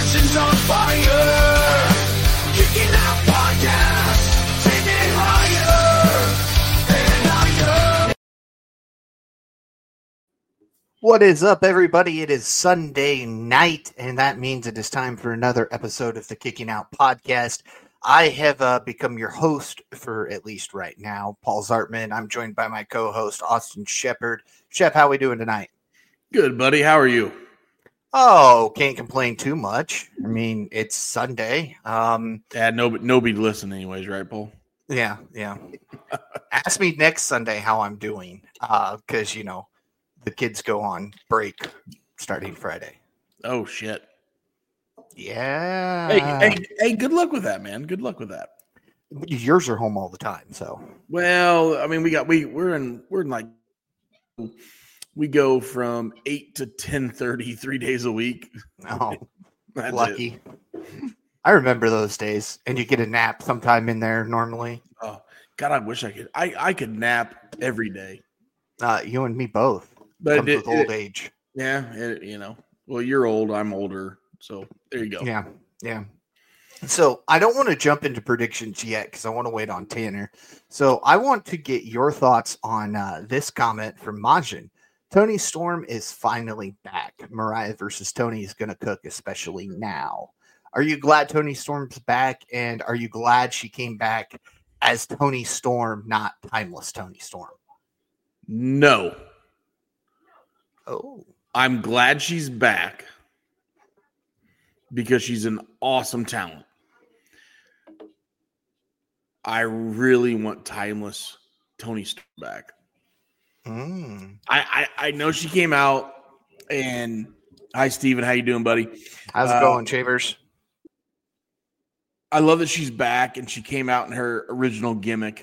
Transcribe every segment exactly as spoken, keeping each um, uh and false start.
nation's on fire. Kicking Out Podcast. Take it higher and higher. What is up, everybody? It is Sunday night, and that means it is time for another episode of the Kicking Out Podcast. I have uh, become your host for at least right now, Paul Zartman. I'm joined by my co-host, Austin Shepard. Shep, how we doing tonight? Good, buddy. How are you? Oh, can't complain too much. I mean, it's Sunday. Um, Yeah, nobody, nobody listen anyways, right, Paul? yeah, yeah. Ask me next Sunday how I'm doing, because, uh, you know, the kids go on break starting Friday. Oh, shit. Yeah. Hey, hey, hey, good luck with that, man. Good luck with that. Yours are home all the time, so. Well, I mean, we got we we're in we're in like we go from eight to ten thirty three days a week. Oh, That's lucky. it. I remember those days, and you get a nap sometime in there normally. Oh God, I wish I could. I I could nap every day. Uh, you and me both. But Comes it- with old it- age. Yeah, it, you know. Well, you're old. I'm older. So there you go. Yeah, yeah. So I don't want to jump into predictions yet because I want to wait on Tanner. So I want to get your thoughts on uh, this comment from Majin. Tony Storm is finally back. Mariah versus Tony is going to cook, especially now. Are you glad Tony Storm's back? And are you glad she came back as Tony Storm, not Timeless Tony Storm? No, Oh, I'm glad she's back because she's an awesome talent. I really want Timeless Tony Storm back. mm. I, I I know she came out and hi Steven, how you doing, buddy? How's it Uh, going, Chavers? I love that she's back and she came out in her original gimmick.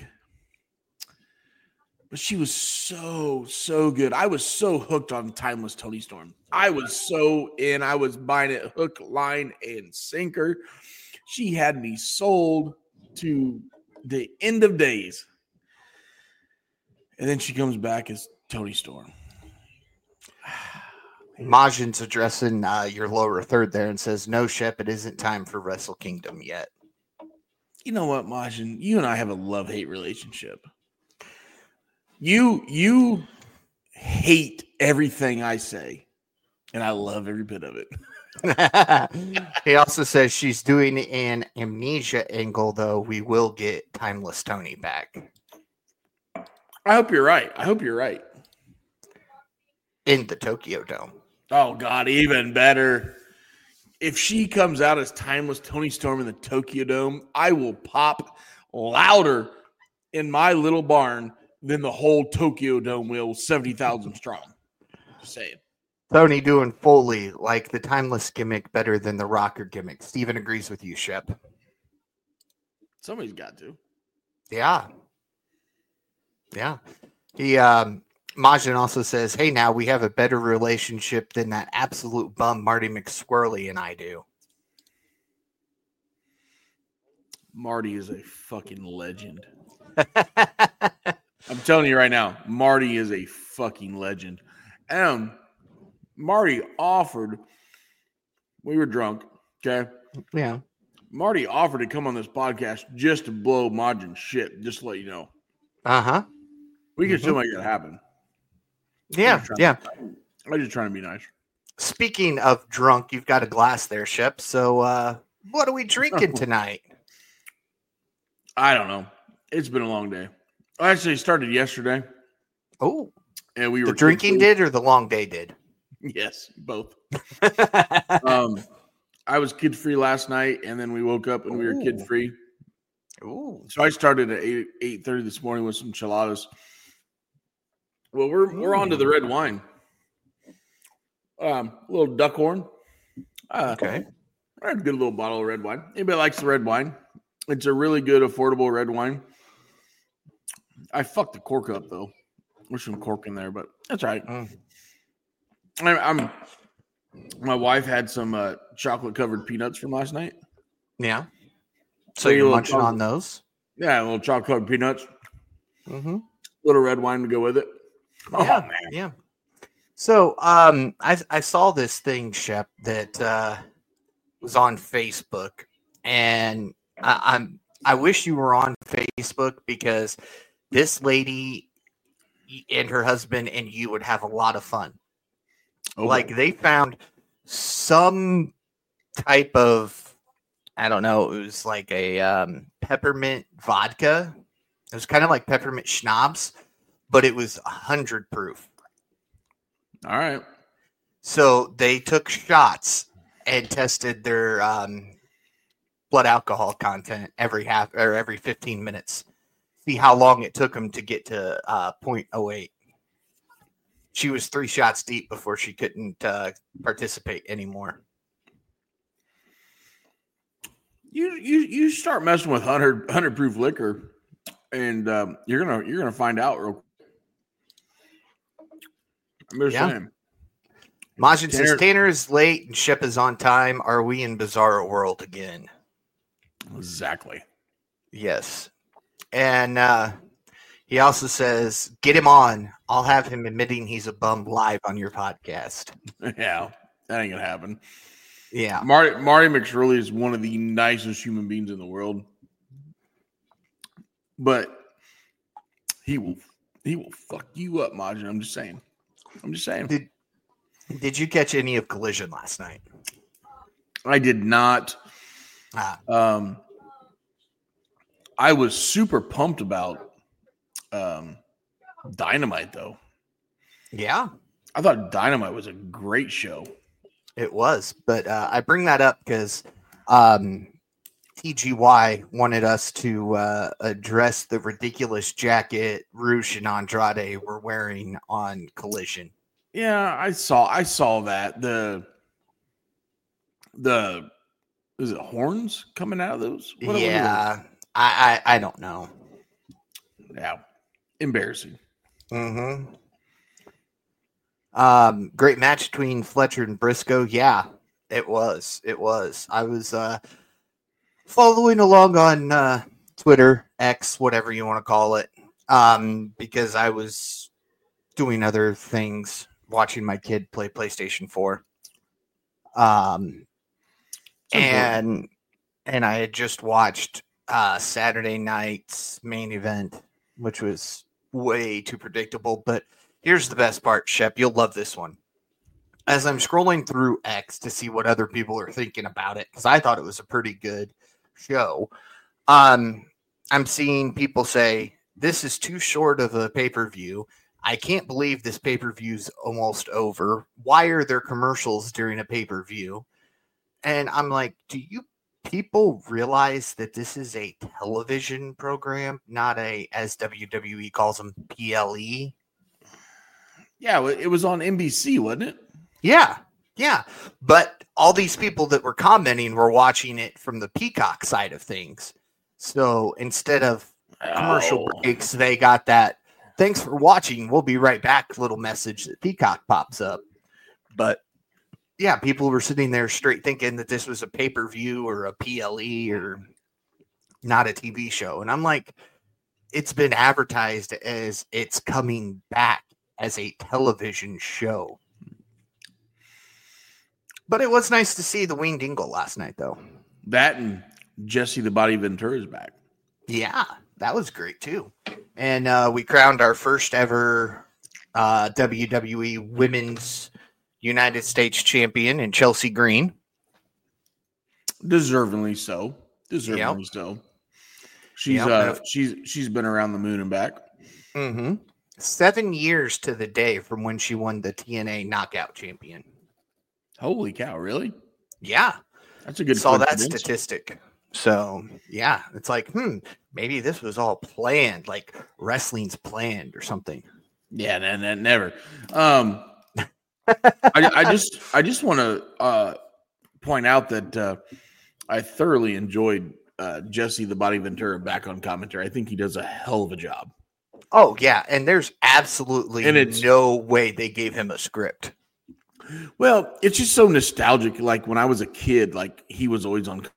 But she was so, so good. I was so hooked on Timeless Tony Storm. I was so in. I was buying it hook, line, and sinker. She had me sold to the end of days. And then she comes back as Tony Storm. Majin's addressing uh, your lower third there and says, no, Shep, it isn't time for Wrestle Kingdom yet. You know what, Majin? You and I have a love-hate relationship. You you hate everything I say, and I love every bit of it. He also says she's doing an amnesia angle, though we will get Timeless Tony back I hope you're right. I hope you're right. in the Tokyo Dome. Oh, God, even better. If she comes out as Timeless Tony Storm in the Tokyo Dome, I will pop louder in my little barn than the whole Tokyo Dome will, seventy thousand strong. Just saying. Tony doing Foley like the Timeless gimmick better than the Rocker gimmick. Steven agrees with you, Shep. Somebody's got to. Yeah. Yeah. He um Majin also says, hey, now we have a better relationship than that absolute bum Marty McSquirrely and I do. Marty is a fucking legend. I'm telling you right now, Marty is a fucking legend. And Marty offered, we were drunk, okay? Yeah. Marty offered to come on this podcast just to blow Majin's shit, just to let you know. Uh-huh. We can Mhm. still make that happen. Yeah, yeah. I'm just trying to be nice. Speaking of drunk, you've got a glass there, Shep. So uh what are we drinking tonight? I don't know. It's been a long day. I actually started yesterday, Oh, and we were the drinking did or the long day did? Yes, both. Um, I was kid free last night, and then we woke up and we were kid free. Ooh. So I started at eight eight thirty this morning with some enchiladas. Well, we're we're on to the red wine. Um, a little Duckhorn. Uh, Okay. I had a good little bottle of red wine. Anybody likes the red wine? It's a really good, affordable red wine. I fucked the cork up though. There's some cork in there, but that's all right. Mm. I, I'm. My wife had some uh, chocolate covered peanuts from last night. Yeah. So So you you're little munching chocolate- on those? Yeah, a little chocolate covered peanuts, Mm-hmm. little red wine to go with it. Oh Yeah, man, yeah. So um I I saw this thing, Shep, that uh was on Facebook, and I, I'm I wish you were on Facebook because this lady and her husband and you would have a lot of fun. Oh, Like they found some type of, I don't know, it was like a um, peppermint vodka. It was kind of like peppermint schnapps, but it was one hundred proof. all right. So they took shots and tested their um, blood alcohol content every half or every fifteen minutes. See how long it took them to get to uh, point oh eight. She was three shots deep before she couldn't uh, participate anymore. You you you start messing with one hundred proof liquor, and um, you're gonna you're gonna find out real quick. I'm just Yeah. saying. Majin says Tanner- Tanner is late and Shep is on time. Are we in Bizarro World again? Exactly. Yes. And uh, he also says, get him on. I'll have him admitting he's a bum live on your podcast. Yeah, that ain't gonna happen. Yeah. Marty Marty McSorley is one of the nicest human beings in the world, but he will he will fuck you up, Majin. I'm just saying. I'm just saying. Did Did you catch any of Collision last night? I did not. Ah, Um, I was super pumped about um, Dynamite, though. yeah, I thought Dynamite was a great show. it was. But uh, I bring that up because um, T G Y wanted us to uh, address the ridiculous jacket Roosh and Andrade were wearing on Collision. Yeah, I saw. I saw that the the is it horns coming out of those? What- what are yeah, I, I I don't know. those? Yeah, embarrassing. Mm-hmm. Um, great match between Fletcher and Briscoe. Yeah, it was. It was. I was uh, following along on uh, Twitter, X, whatever you want to call it, um, because I was doing other things, watching my kid play PlayStation four. Um, and and I had just watched uh, Saturday night's main event, which was way too predictable. But here's the best part, Shep. You'll love this one. As I'm scrolling through X to see what other people are thinking about it, because I thought it was a pretty good show, um, I'm seeing people say, this is too short of a pay-per-view. I can't believe this pay-per-view's almost over. Why are there commercials during a pay-per-view? And I'm like, do you people realize that this is a television program, not a, as W W E calls them, P L E? Yeah, it was on N B C, wasn't it? Yeah, yeah. But all these people that were commenting were watching it from the Peacock side of things. So instead of commercial Oh. breaks, they got that, thanks for watching, we'll be right back little message that Peacock pops up. But yeah, people were sitting there straight thinking that this was a pay-per-view or a P L E or not a T V show. And I'm like, it's been advertised as it's coming back as a television show. But it was nice to see the Wing Dingle last night, though. That and Jesse the Body Ventura is back. Yeah, that was great, too. And uh, we crowned our first ever uh, W W E Women's United States champion in Chelsea Green. Deservingly so. Deservingly Yep. so. She's Yep. uh she's she's been around the moon and back. Mm-hmm. Seven years to the day from when she won the T N A Knockout Champion. Holy cow, really? Yeah, That's a good saw that coincidence. statistic. So yeah, it's like, hmm, maybe this was all planned, like wrestling's planned or something. Yeah, that, that never. Um, I, I just I just want to uh, point out that uh, I thoroughly enjoyed uh, Jesse the Body Ventura back on commentary. I think he does a hell of a job. Oh yeah, and there's absolutely And it's- no way they gave him a script. Well, it's just so nostalgic. Like when I was a kid, like he was always on.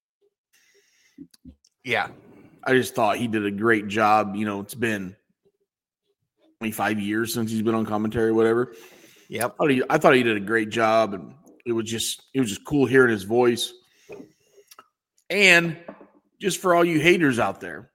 Yeah, I just thought he did a great job. You know, it's been twenty-five years since he's been on commentary, or whatever. yep. I thought he, I thought he did a great job, and It was just it was just cool hearing his voice. And just for all you haters out there,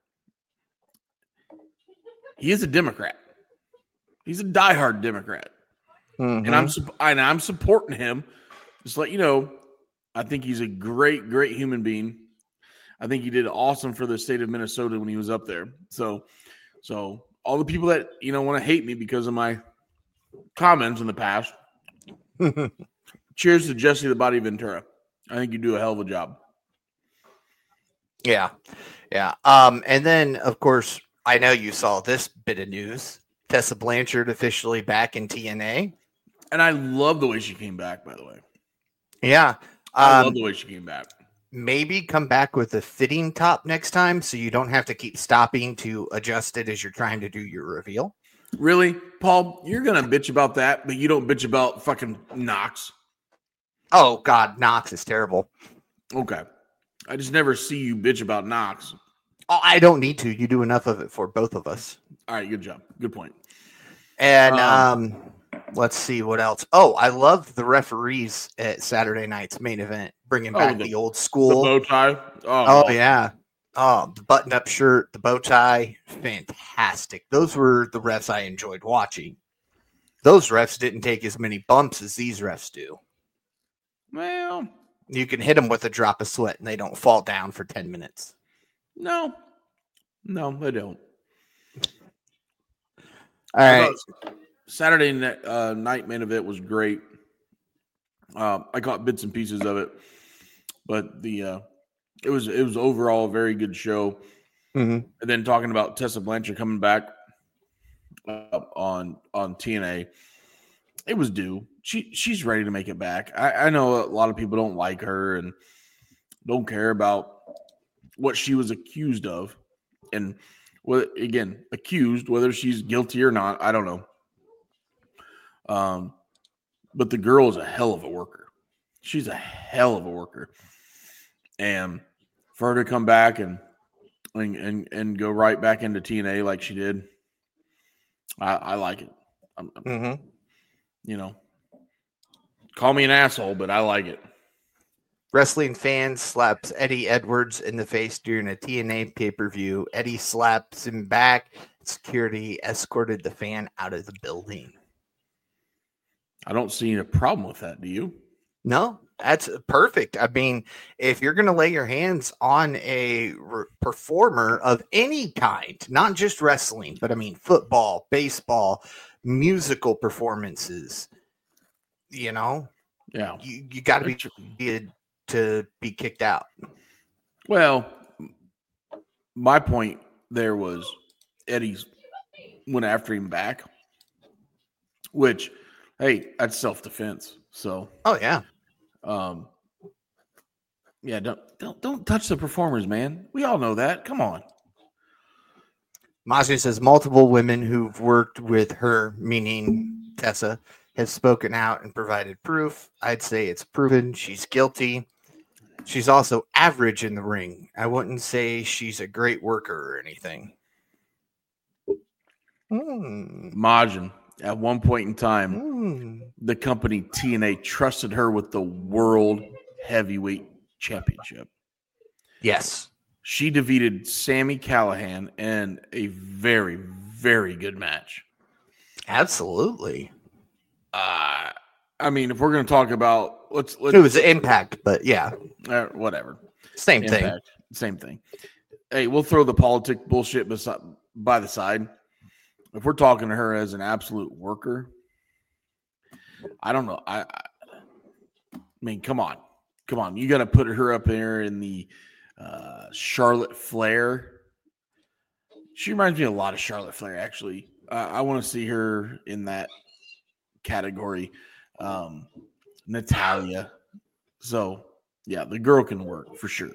he is a Democrat. He's a diehard Democrat. Mhm. And I'm sup- and I'm supporting him. Just let you know, I think he's a great, great human being. I think he did awesome for the state of Minnesota when he was up there. So, so all the people that you know want to hate me because of my comments in the past, cheers to Jesse the Body Ventura. I think you do a hell of a job. Yeah. Yeah. Um, and then, of course, I know you saw this bit of news. Tessa Blanchard officially back in T N A. And I love the way she came back, by the way. Yeah. I Um, love the way she came back. maybe come back with a fitting top next time so you don't have to keep stopping to adjust it as you're trying to do your reveal. Really, Paul, you're going to bitch about that, but you don't bitch about fucking Knox. Oh, God. Knox is terrible. Okay. I just never see you bitch about Knox. Oh, I don't need to. You do enough of it for both of us. All right, good job. Good point. And Um, um, let's see what else. Oh, I love the referees at Saturday night's main event, bringing Oh, back the- the, old The school. bow tie. Oh, oh, yeah. Oh, the button-up shirt, the bow tie, fantastic. Those were the refs I enjoyed watching. Those refs didn't take as many bumps as these refs do. Well, You can hit them with a drop of sweat and they don't fall down for ten minutes. no. No, they don't. All I right. thought Saturday night, uh, night main event was great. Uh, I caught bits and pieces of it, but the uh, it was it was overall a very good show. Mhm. And then talking about Tessa Blanchard coming back uh, on on T N A, it was due. She she's ready to make it back. I, I know a lot of people don't like her and don't care about what she was accused of, and well, again, accused whether she's guilty or not, I don't know. Um, but the girl is a hell of a worker. She's a hell of a worker, and for her to come back and and and, and go right back into T N A like she did, I, I like it. I'm, I'm- Mhm. you know, call me an asshole, but I like it. Wrestling fan slaps Eddie Edwards in the face during a T N A pay-per-view. Eddie slaps him back. Security escorted the fan out of the building. I don't see a problem with that. Do you? No, that's perfect. I mean, if you're going to lay your hands on a r- performer of any kind, not just wrestling, but I mean, football, baseball, musical performances, you know, Yeah. you, you got to be good to be kicked out. Well, my point there was Eddie's went after him back, which, hey, that's self-defense. So, Oh, yeah. um, yeah, don't don't don't touch the performers, man. We all know that. Come on. Mazia says multiple women who've worked with her, meaning Tessa, have spoken out and provided proof. I'd say it's proven she's guilty. She's also average in the ring. I wouldn't say she's a great worker or anything. Hmm. Majin, at one point in time, Hmm. the company T N A trusted her with the World Heavyweight Championship. Yes. She defeated Sami Callihan in a very, very good match. Absolutely. Uh, I mean, if we're going to talk about let's let's It was Impact, but yeah, uh, whatever, same thing. Impact, same thing. Hey, we'll throw the politic bullshit beside, by the side. If we're talking to her as an absolute worker, I don't know. I, I, I mean, come on, come on. You got to put her up there in the uh, Charlotte Flair. She reminds me a lot of Charlotte Flair, actually. Uh, I want to see her in that category. Um, Natalia. So, yeah, the girl can work for sure.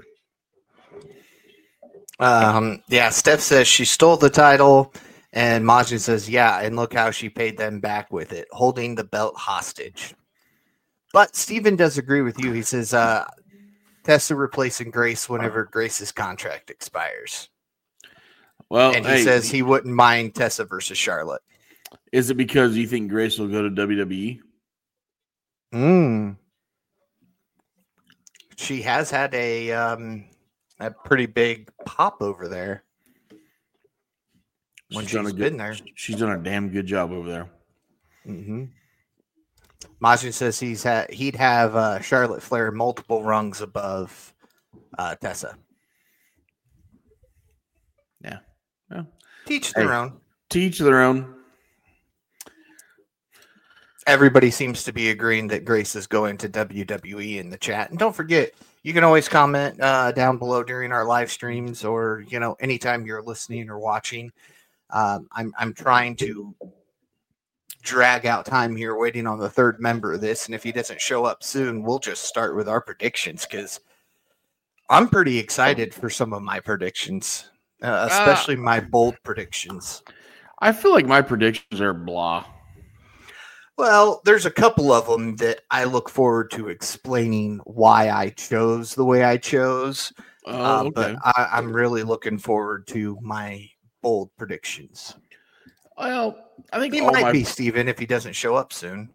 Um, yeah, Steph says she stole the title, and Majin says, yeah, and look how she paid them back with it, holding the belt hostage. But Steven does agree with you. He says, uh, Tessa replacing Grace whenever Grace's contract expires. Well, And he hey, says he wouldn't mind Tessa versus Charlotte. is it because you think Grace will go to W W E? Mm. she has had a um, a pretty big pop over there when She's she's done a good, been there. She's done a damn good job over there. Mm-hmm. Majin says he's had he'd have uh, Charlotte Flair multiple rungs above uh, Tessa. Yeah. Well, Teach their hey, own. Teach their own. Everybody seems to be agreeing that Grace is going to W W E in the chat. And don't forget, you can always comment uh, down below during our live streams or, you know, anytime you're listening or watching. Um, I'm, I'm trying to drag out time here waiting on the third member of this. And if he doesn't show up soon, we'll just start with our predictions because I'm pretty excited for some of my predictions, uh, especially uh, my bold predictions. I feel like my predictions are blah. Well, there's a couple of them that I look forward to explaining why I chose the way I chose. Oh, uh, okay. But I, I'm really looking forward to my bold predictions. Well, I think he all might my... be Steven if he doesn't show up soon.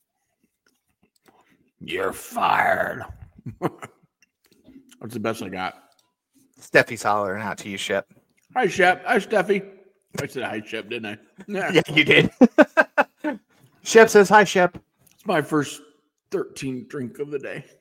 You're fired. That's the best I got. Steffi's hollering out to you, Shep. Hi, Shep. Hi, Steffi. I said hi, Shep, didn't I? Yeah, yeah you did. Shep says hi, Shep. It's my first thirteen drink of the day.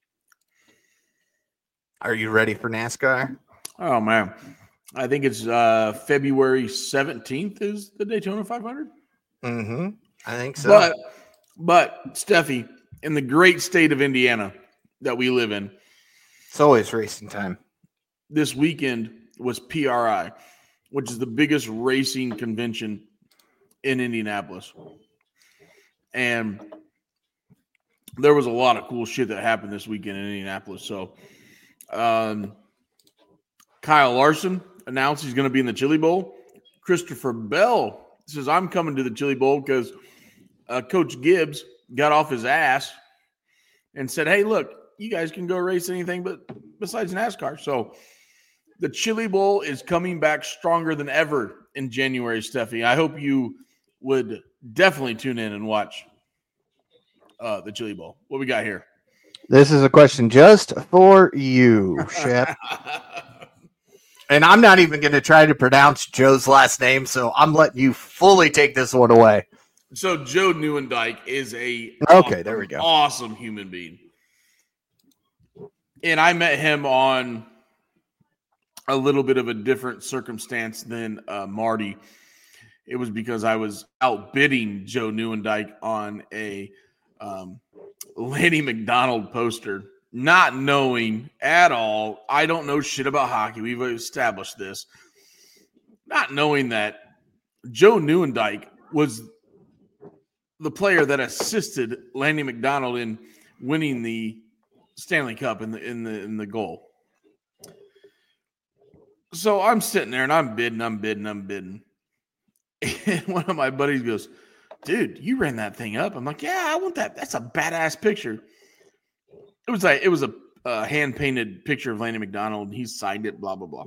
Are you ready for NASCAR? Oh, man. I think it's uh, February seventeenth is the Daytona five hundred. Mm-hmm. I think so. But, but Steffi, in the great state of Indiana that we live in, it's always racing time. This weekend was P R I, which is the biggest racing convention in Indianapolis. And there was a lot of cool shit that happened this weekend in Indianapolis. So, um, Kyle Larson announced he's going to be in the Chili Bowl. Christopher Bell says, I'm coming to the Chili Bowl because uh, Coach Gibbs got off his ass and said, hey, look, you guys can go race anything but besides NASCAR. So the Chili Bowl is coming back stronger than ever in January, Steffi. I hope you would definitely tune in and watch uh, the Chili Bowl. What we got here? This is a question just for you, Shep. And I'm not even going to try to pronounce Joe's last name, so I'm letting you fully take this one away. So Joe Newendike is a okay, awesome, there we go. awesome human being. And I met him on a little bit of a different circumstance than uh, Marty. It was because I was outbidding Joe Newendike on a um, Lanny McDonald poster, not knowing at all. I don't know shit about hockey. We've established this. Not knowing that Joe Newendike was the player that assisted Lanny McDonald in winning the Stanley Cup in the in the in the goal. So I'm sitting there and I'm bidding, I'm bidding, I'm bidding. And one of my buddies goes, dude, you ran that thing up. I'm like, yeah, I want that. That's a badass picture. It was like, it was a, a hand-painted picture of Lanny McDonald. And he signed it, blah, blah, blah.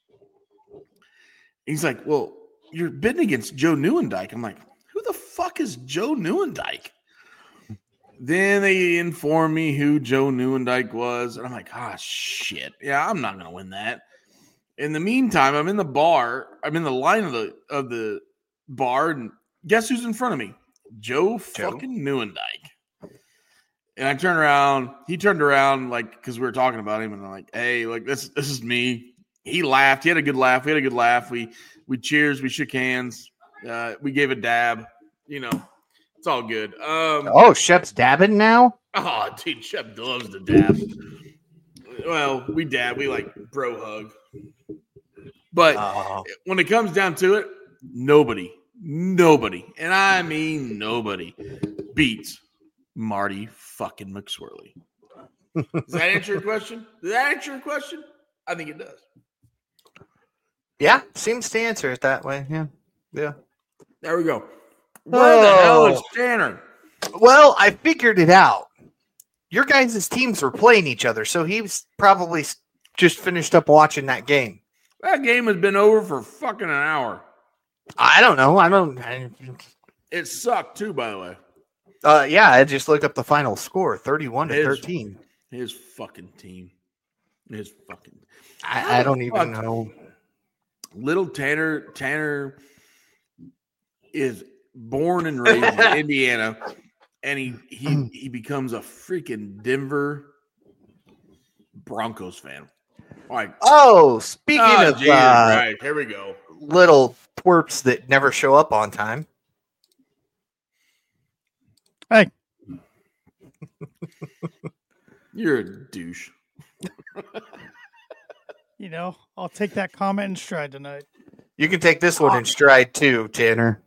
He's like, well, you're bidding against Joe Newendike. I'm like, who the fuck is Joe Newendike? Then they informed me who Joe Newendike was. And I'm like, ah, shit. Yeah, I'm not going to win that. In the meantime, I'm in the bar. I'm in the line of the of the bar, and guess who's in front of me? Joe, Joe. fucking Newendike. And I turn around. He turned around, like, because we were talking about him, and I'm like, "Hey, like this, this is me." He laughed. He had a good laugh. We had a good laugh. We we cheers. We shook hands. Uh, we gave a dab. You know, it's all good. Um, oh, Shep's dabbing now. Oh, dude, Shep loves to dab. Well, we dab. We like bro hug. But oh. when it comes down to it, nobody, nobody, and I mean nobody, beats Marty fucking McSwirly. Does that answer your question? Does that answer your question? I think it does. Yeah, seems to answer it that way. Yeah, yeah. There we go. Where oh. the hell is Tanner? Well, I figured it out. Your guys' teams were playing each other, so he was probably just finished up watching that game. That game has been over for fucking an hour. I don't know. I don't. I, it sucked too, by the way. Uh, yeah, I just looked up the final score: thirty-one to his, thirteen. His fucking team. His fucking. I, I don't even Fuck. know. Little Tanner Tanner is born and raised in Indiana, and he he he becomes a freaking Denver Broncos fan. Like, Oh, speaking oh, of Jesus uh, Christ, here we go. little twerps that never show up on time. Hey, You're a douche. you know, I'll take that comment in stride tonight. You can take this one in stride too, Tanner.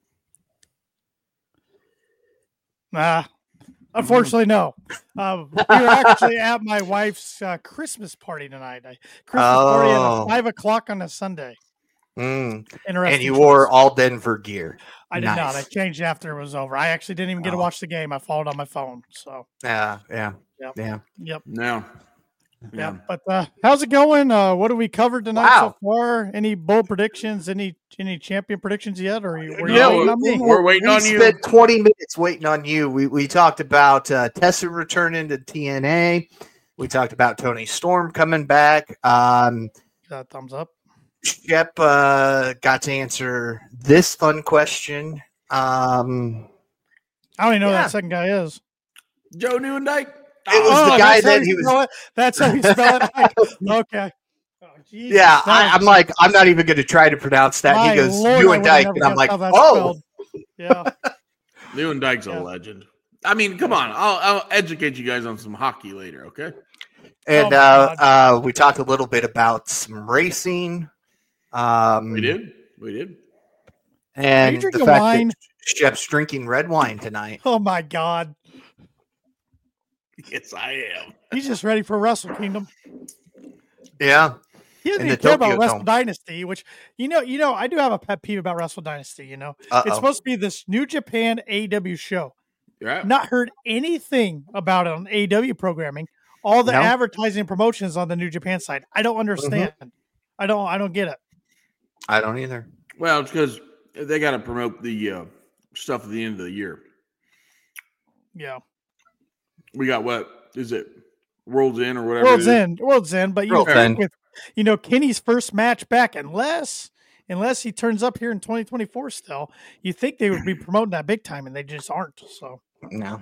Nah, unfortunately, no. Um, we were actually at my wife's uh, Christmas party tonight. I, Christmas party at Oh. uh, five o'clock on a Sunday. Mm. Interesting. And you choice. wore all Denver gear. I did not. I nice. changed after it was over. I actually didn't even get to Oh. watch the game. I followed on my phone. So, Yeah, yeah, Yep. yeah. yep, No. yep. But uh, how's it going? Uh, what have we covered tonight Wow. so far? Any bold predictions? Any any champion predictions yet? Or were you were you No, waiting on me? we're waiting we on you. spent twenty minutes waiting on you. We we talked about uh, Tessa returning to T N A. We talked about Tony Storm coming back. Um, Uh, thumbs up. Shep uh, got to answer this fun question. Um, I don't even know who Yeah. that second guy is. Joe Newendike. It was the Oh, guy that's how that you he was. spell it? That's how you spell it. Okay. Oh, Jesus, Yeah, that I, was- I'm like, I'm not even going to try to pronounce that. My He goes, Lord, you I and would've Dyke. never And I'm guessed like, how that's oh, spelled. Yeah. Newendike's Yeah. a legend. I mean, come on. I'll, I'll educate you guys on some hockey later, okay? and Oh my uh, God. uh, we talked a little bit about some racing. Um, We did. We did. And Are you the drinking fact wine? that Shep's drinking red wine tonight. Oh my God. Yes, I am. He's just ready for Wrestle Kingdom. Yeah. He doesn't In even the care about Tokyo Wrestle Dome. Dynasty, which you know, you know, I do have a pet peeve about Wrestle Dynasty. You know, Uh-oh. it's supposed to be this New Japan A E W show. Yeah. Not heard anything about it on A E W programming. All the No. advertising and promotions on the New Japan side. I don't understand. I don't. I don't get it. I don't either. Well, it's because they got to promote the uh, stuff at the end of the year. Yeah, We got what is it? World's End or whatever. World's it is. End. World's End. But you World's think End. with you know Kenny's first match back, unless unless he turns up here in twenty twenty-four, still, you think they would be promoting that big time, and they just aren't. So No.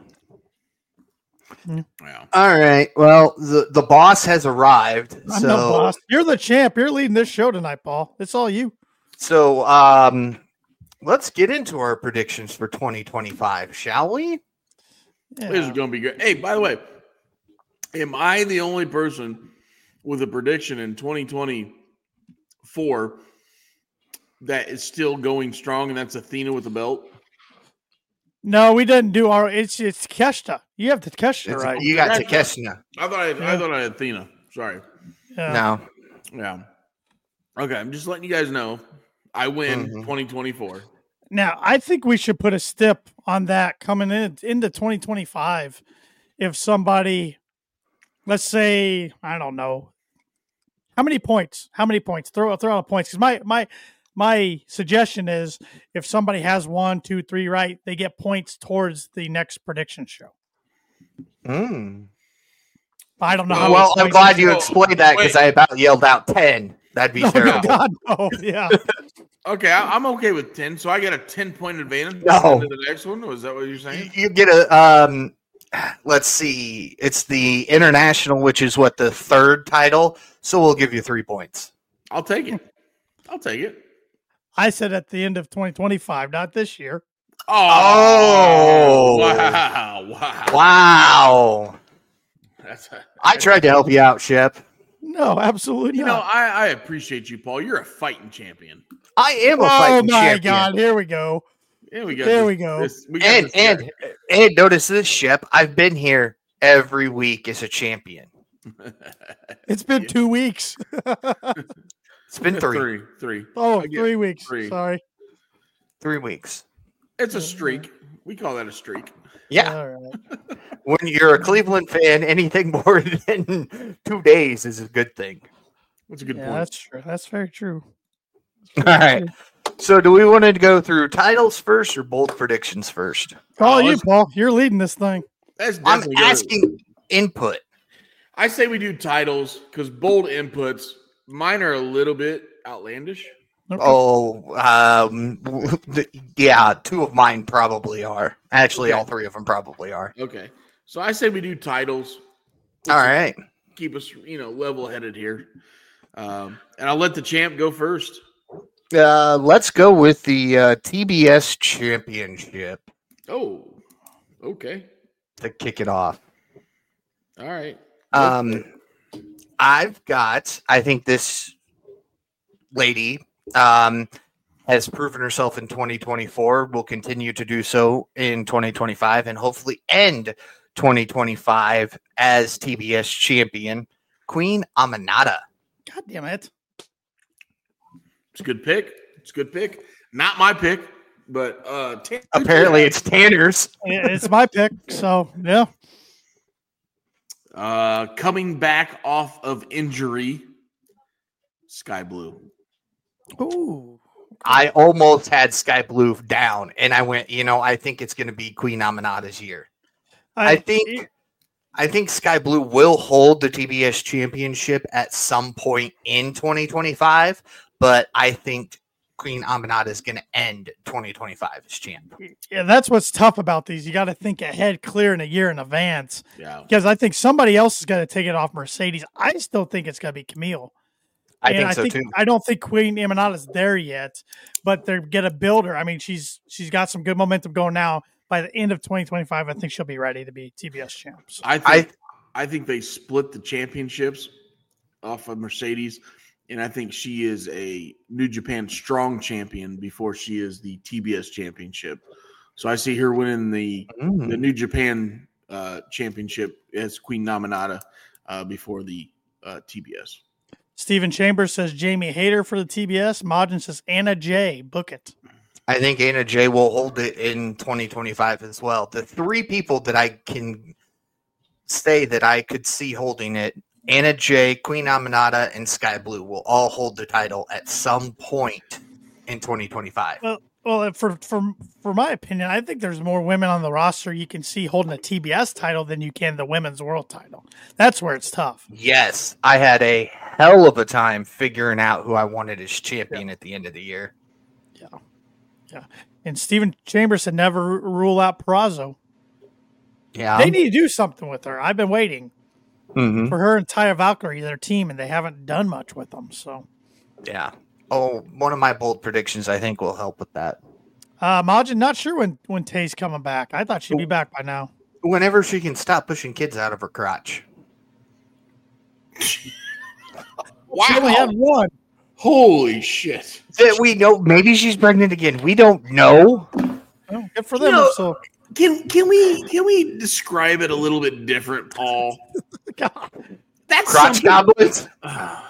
Yeah. All right. Well, the, the boss has arrived. I'm so, no boss. You're the champ. You're leading this show tonight, Paul. It's all you. so um, let's get into our predictions for twenty twenty-five, shall we? Yeah. This is going to be great. Hey, by the way, am I the only person with a prediction in twenty twenty-four that is still going strong, and that's Athena with the belt? No, we didn't do our. It's it's Keshta. You have the Keshta It's- right. You got Right. Takeshita. I thought I, Yeah. I thought I had Athena. Sorry. Yeah. No. Yeah. Okay, I'm just letting you guys know I win Mhm. twenty twenty-four. Now, I think we should put a stip on that coming in into twenty twenty-five. If somebody, let's say, I don't know, how many points? How many points? Throw throw out points because my my my suggestion is if somebody has one, two, three right, they get points towards the next prediction show. Mm. I don't know how. Well, many I'm points- glad you Whoa, explained that because wait. I about yelled out ten. That'd be No, no, terrible. God, no. Yeah. Okay, I, I'm okay with ten, so I get a ten point advantage No. into the next one. Was that what you're saying? You get a um let's see, it's the international, which is what, the third title, so we'll give you three points. I'll take it. I'll take it. I said at the end of twenty twenty-five, not this year. Oh. wow, wow! Wow. That's a, I tried to help you out, Shep. No, absolutely you know, not. I, I appreciate you, Paul. You're a fighting champion. I am a Oh fighting my champion. God! Here we go. Yeah, we got There this- we go. this- we got And this and guy. and notice this, Shep. I've been here every week as a champion. It's been Yeah. two weeks. It's been three. three, three. Oh, I get three weeks. three. Sorry. Three weeks. It's a streak. We call that a streak. Yeah. All right. When you're a Cleveland fan, anything more than two days is a good thing. That's a good Yeah, point. that's true. That's very true. All right. So do we want to go through titles first or bold predictions first? Call Oh, you, let's- Paul. You're leading this thing. That's I'm definitely gotta- asking input. I say we do titles because bold inputs. Mine are a little bit outlandish. Okay. Oh, um, th- yeah, two of mine probably are. Actually, Okay. all three of them probably are. Okay. So I say we do titles. All right. Keep us, you know, level headed here. Um, and I'll let the champ go first. Uh, let's go with the uh, T B S Championship Oh, okay. to kick it off. All right. Um, I've got, I think this lady um, has proven herself in twenty twenty-four, will continue to do so in twenty twenty-five, and hopefully end twenty twenty-five as T B S champion, Queen Aminata. God damn it. It's a good pick. It's a good pick. Not my pick, but uh, Tan- Apparently, it's Tanner's. Yeah, it's my pick. So, yeah. uh, coming back off of injury, Sky Blue. Ooh. I almost had Sky Blue down, and I went, you know, I think it's going to be Queen Aminata's year. I think I think Sky Blue will hold the T B S championship at some point in twenty twenty-five, but I think Queen Aminata is going to end twenty twenty-five as champ. Yeah, that's what's tough about these. You got to think ahead, clear in a year in advance. Yeah. Because I think somebody else is going to take it off Mercedes. I still think it's going to be Camille. I And think I so think, too. I don't think Queen Aminata's there yet, but they're going to build her. I mean, she's she's got some good momentum going now. By the end of twenty twenty-five, I think she'll be ready to be T B S champs. I think I, think they split the championships off of Mercedes, and I think she is a New Japan Strong champion before she is the T B S championship. So I see her winning the Mm. the New Japan uh, championship as Queen Nominata uh, before the uh, T B S. Steven Chambers says Jamie Hayter for the T B S. Majin says Anna J. Book it. I think Anna Jay will hold it in twenty twenty-five as well. The three people that I can say that I could see holding it, Anna Jay, Queen Aminata, and Sky Blue will all hold the title at some point in twenty twenty-five. Well, well, for for for my opinion, I think there's more women on the roster you can see holding a T B S title than you can the women's world title. That's where it's tough. Yes, I had a hell of a time figuring out who I wanted as champion at the end of the year. Yeah, yeah. And Steven Chambers said never r- rule out Perazo. Yeah. They need to do something with her. I've been waiting Mhm. for her and Tyra Valkyrie, their team, and they haven't done much with them. So, Yeah. Oh, one of my bold predictions I think will help with that. uh, Majin, not sure when when Tay's coming back. I thought she'd be back by now. Whenever she can stop pushing kids out of her crotch. Wow! She only had one. Holy shit! That we know maybe she's pregnant again. We don't know. Oh, good for them. You know- so, Can can we can we describe it a little bit different, Paul? God. That's Crotch something- goblins Wow.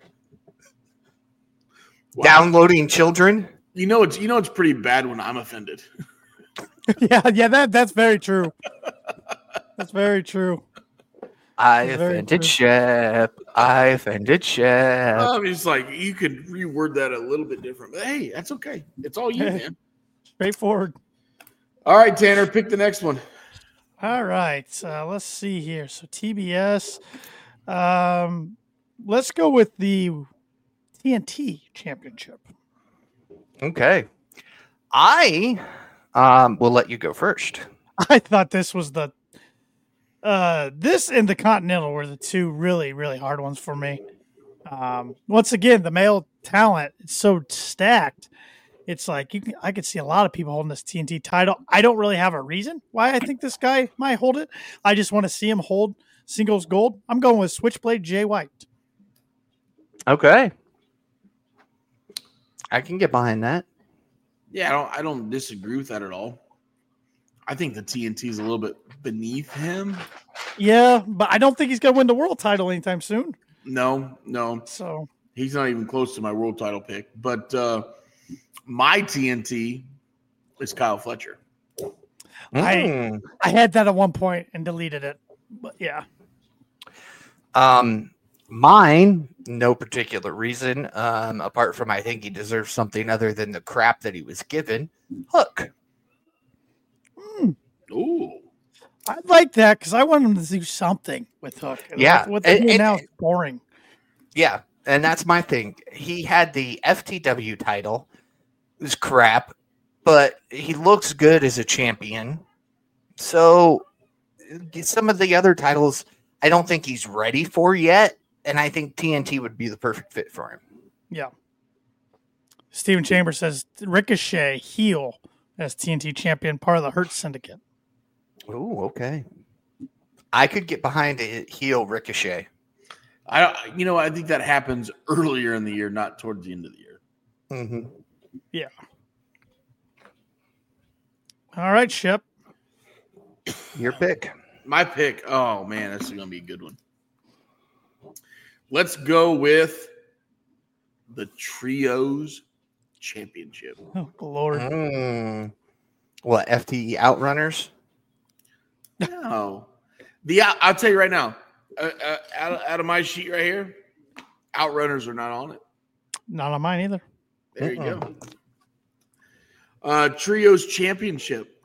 downloading children. You know it's you know it's pretty bad when I'm offended. yeah, yeah, that that's very true. That's very true. I Very offended true. Shep. I offended Shep. I mean, it's like you could reword that a little bit different, but hey, that's okay. It's all you, Hey. man. Straightforward. All right, Tanner, pick the next one. All right. Uh, let's see here. So T B S. Um, let's go with the T N T championship. Okay. I um will let you go first. I thought this was the uh this and the Continental were the two really, really hard ones for me. Um, once again, the male talent is so stacked. It's like you can, I could see a lot of people holding this T N T title. I don't really have a reason why I think this guy might hold it. I just want to see him hold singles gold. I'm going with Switchblade Jay White. Okay. I can get behind that. Yeah, I don't I don't disagree with that at all. I think the T N T is a little bit beneath him. Yeah, but I don't think he's going to win the world title anytime soon. No, no, So he's not even close to my world title pick. But uh, my T N T is Kyle Fletcher. I- Mm. I had that at one point and deleted it. But yeah. Um, mine, no particular reason. Um, apart from I think he deserves something other than the crap that he was given. Hook. Ooh. I like that because I want them to do something with Hook. And Yeah, what, what they and- do and- now is boring. Yeah, and that's my thing. He had the F T W title. It was crap, but he looks good as a champion. So some of the other titles, I don't think he's ready for yet, and I think T N T would be the perfect fit for him. Yeah. Steven Chambers says Ricochet heel as T N T champion, part of the Hurt Syndicate. Ooh, okay. I could get behind a heel Ricochet. I, you know, I think that happens earlier in the year, not towards the end of the year. Mm-hmm. Yeah. All right, Shep. Your pick. My pick. Oh man, this is gonna be a good one. Let's go with the Trios Championship. Oh, Lord. Mm. What, F T E Outrunners? No, the I'll tell you right now. Uh, uh, out, of, out of my sheet right here, Outrunners are not on it. Not on mine either. There you Mm-mm. go. Uh, Trios Championship,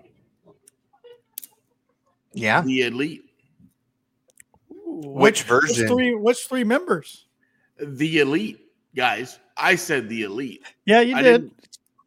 Yeah. the Elite, Which version? Which three, which three members? the Elite, guys. I said the Elite. Yeah, you I did. didn't-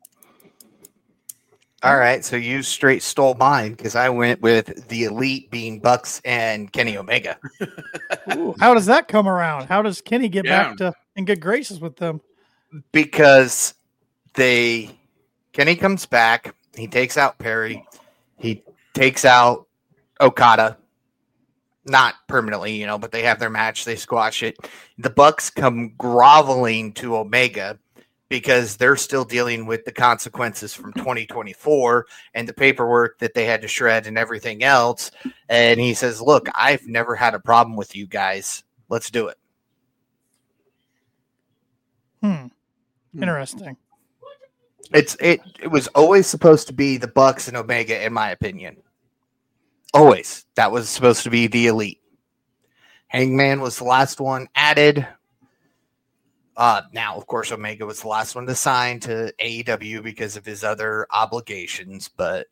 All right, so you straight stole mine because I went with the Elite being Bucks and Kenny Omega. Ooh, how does that come around? How does Kenny get Yeah. back to in good graces with them? Because they Kenny comes back, he takes out Perry, he takes out Okada. Not permanently, you know, but they have their match, they squash it. The Bucks come groveling to Omega because they're still dealing with the consequences from twenty twenty-four and the paperwork that they had to shred and everything else. And he says, look, I've never had a problem with you guys. Let's do it. Hmm. Hmm. Interesting. It's it it was always supposed to be the Bucks and Omega, in my opinion. Always. That was supposed to be the Elite. Hangman was the last one added. Uh, now, of course, Omega was the last one to sign to A E W because of his other obligations, but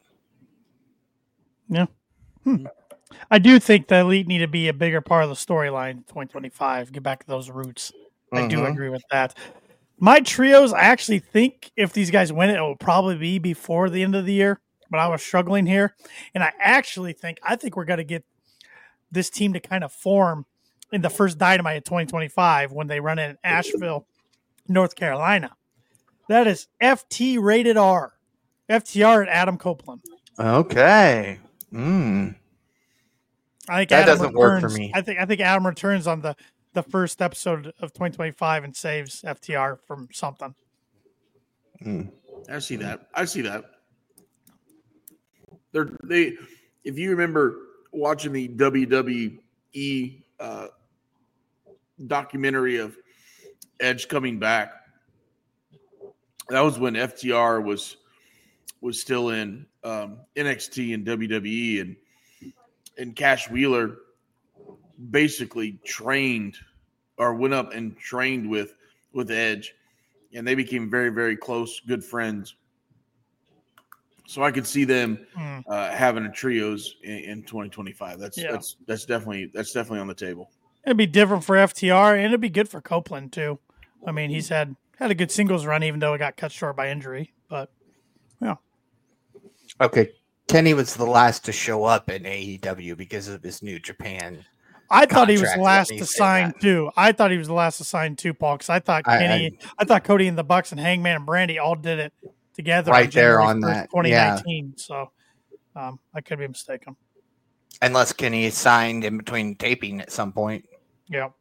I do think the Elite need to be a bigger part of the storyline in twenty twenty-five. Get back to those roots. I do Mhm. agree with that. My trios, I actually think if these guys win it, it will probably be before the end of the year. But I was struggling here. And I actually think, I think we're going to get this team to kind of form in the first Dynamite of twenty twenty-five when they run it in Asheville, North Carolina. That is F T rated R. F T R at Adam Copeland. Okay. Mm. I think That Adam doesn't work for returns- me. I think I think Adam returns on the, the first episode of twenty twenty-five and saves F T R from something. Mm. I see that. I see that. They're they. If you remember watching the W W E uh, documentary of Edge coming back, that was when F T R was was still in um, N X T and W W E, and and Cash Wheeler basically trained or went up and trained with with Edge, and they became very very close, good friends. So I could see them Mm. uh, having a trios in, in twenty twenty-five. That's Yeah. that's that's definitely that's definitely on the table. It'd be different for F T R and it'd be good for Copeland too. I mean, he's had had a good singles run, even though it got cut short by injury. But yeah, Okay. Kenny was the last to show up in A E W because of his New Japan. I thought he was Contract, the let last me to say sign that. too. I thought he was the last to sign too, Paul, because I thought I- Kenny, I, thought Cody and the Bucks and Hangman and Brandy all did it together, Right there January on first, that, twenty nineteen. So um, I could be mistaken. Unless Kenny is signed in between taping at some point. Yeah.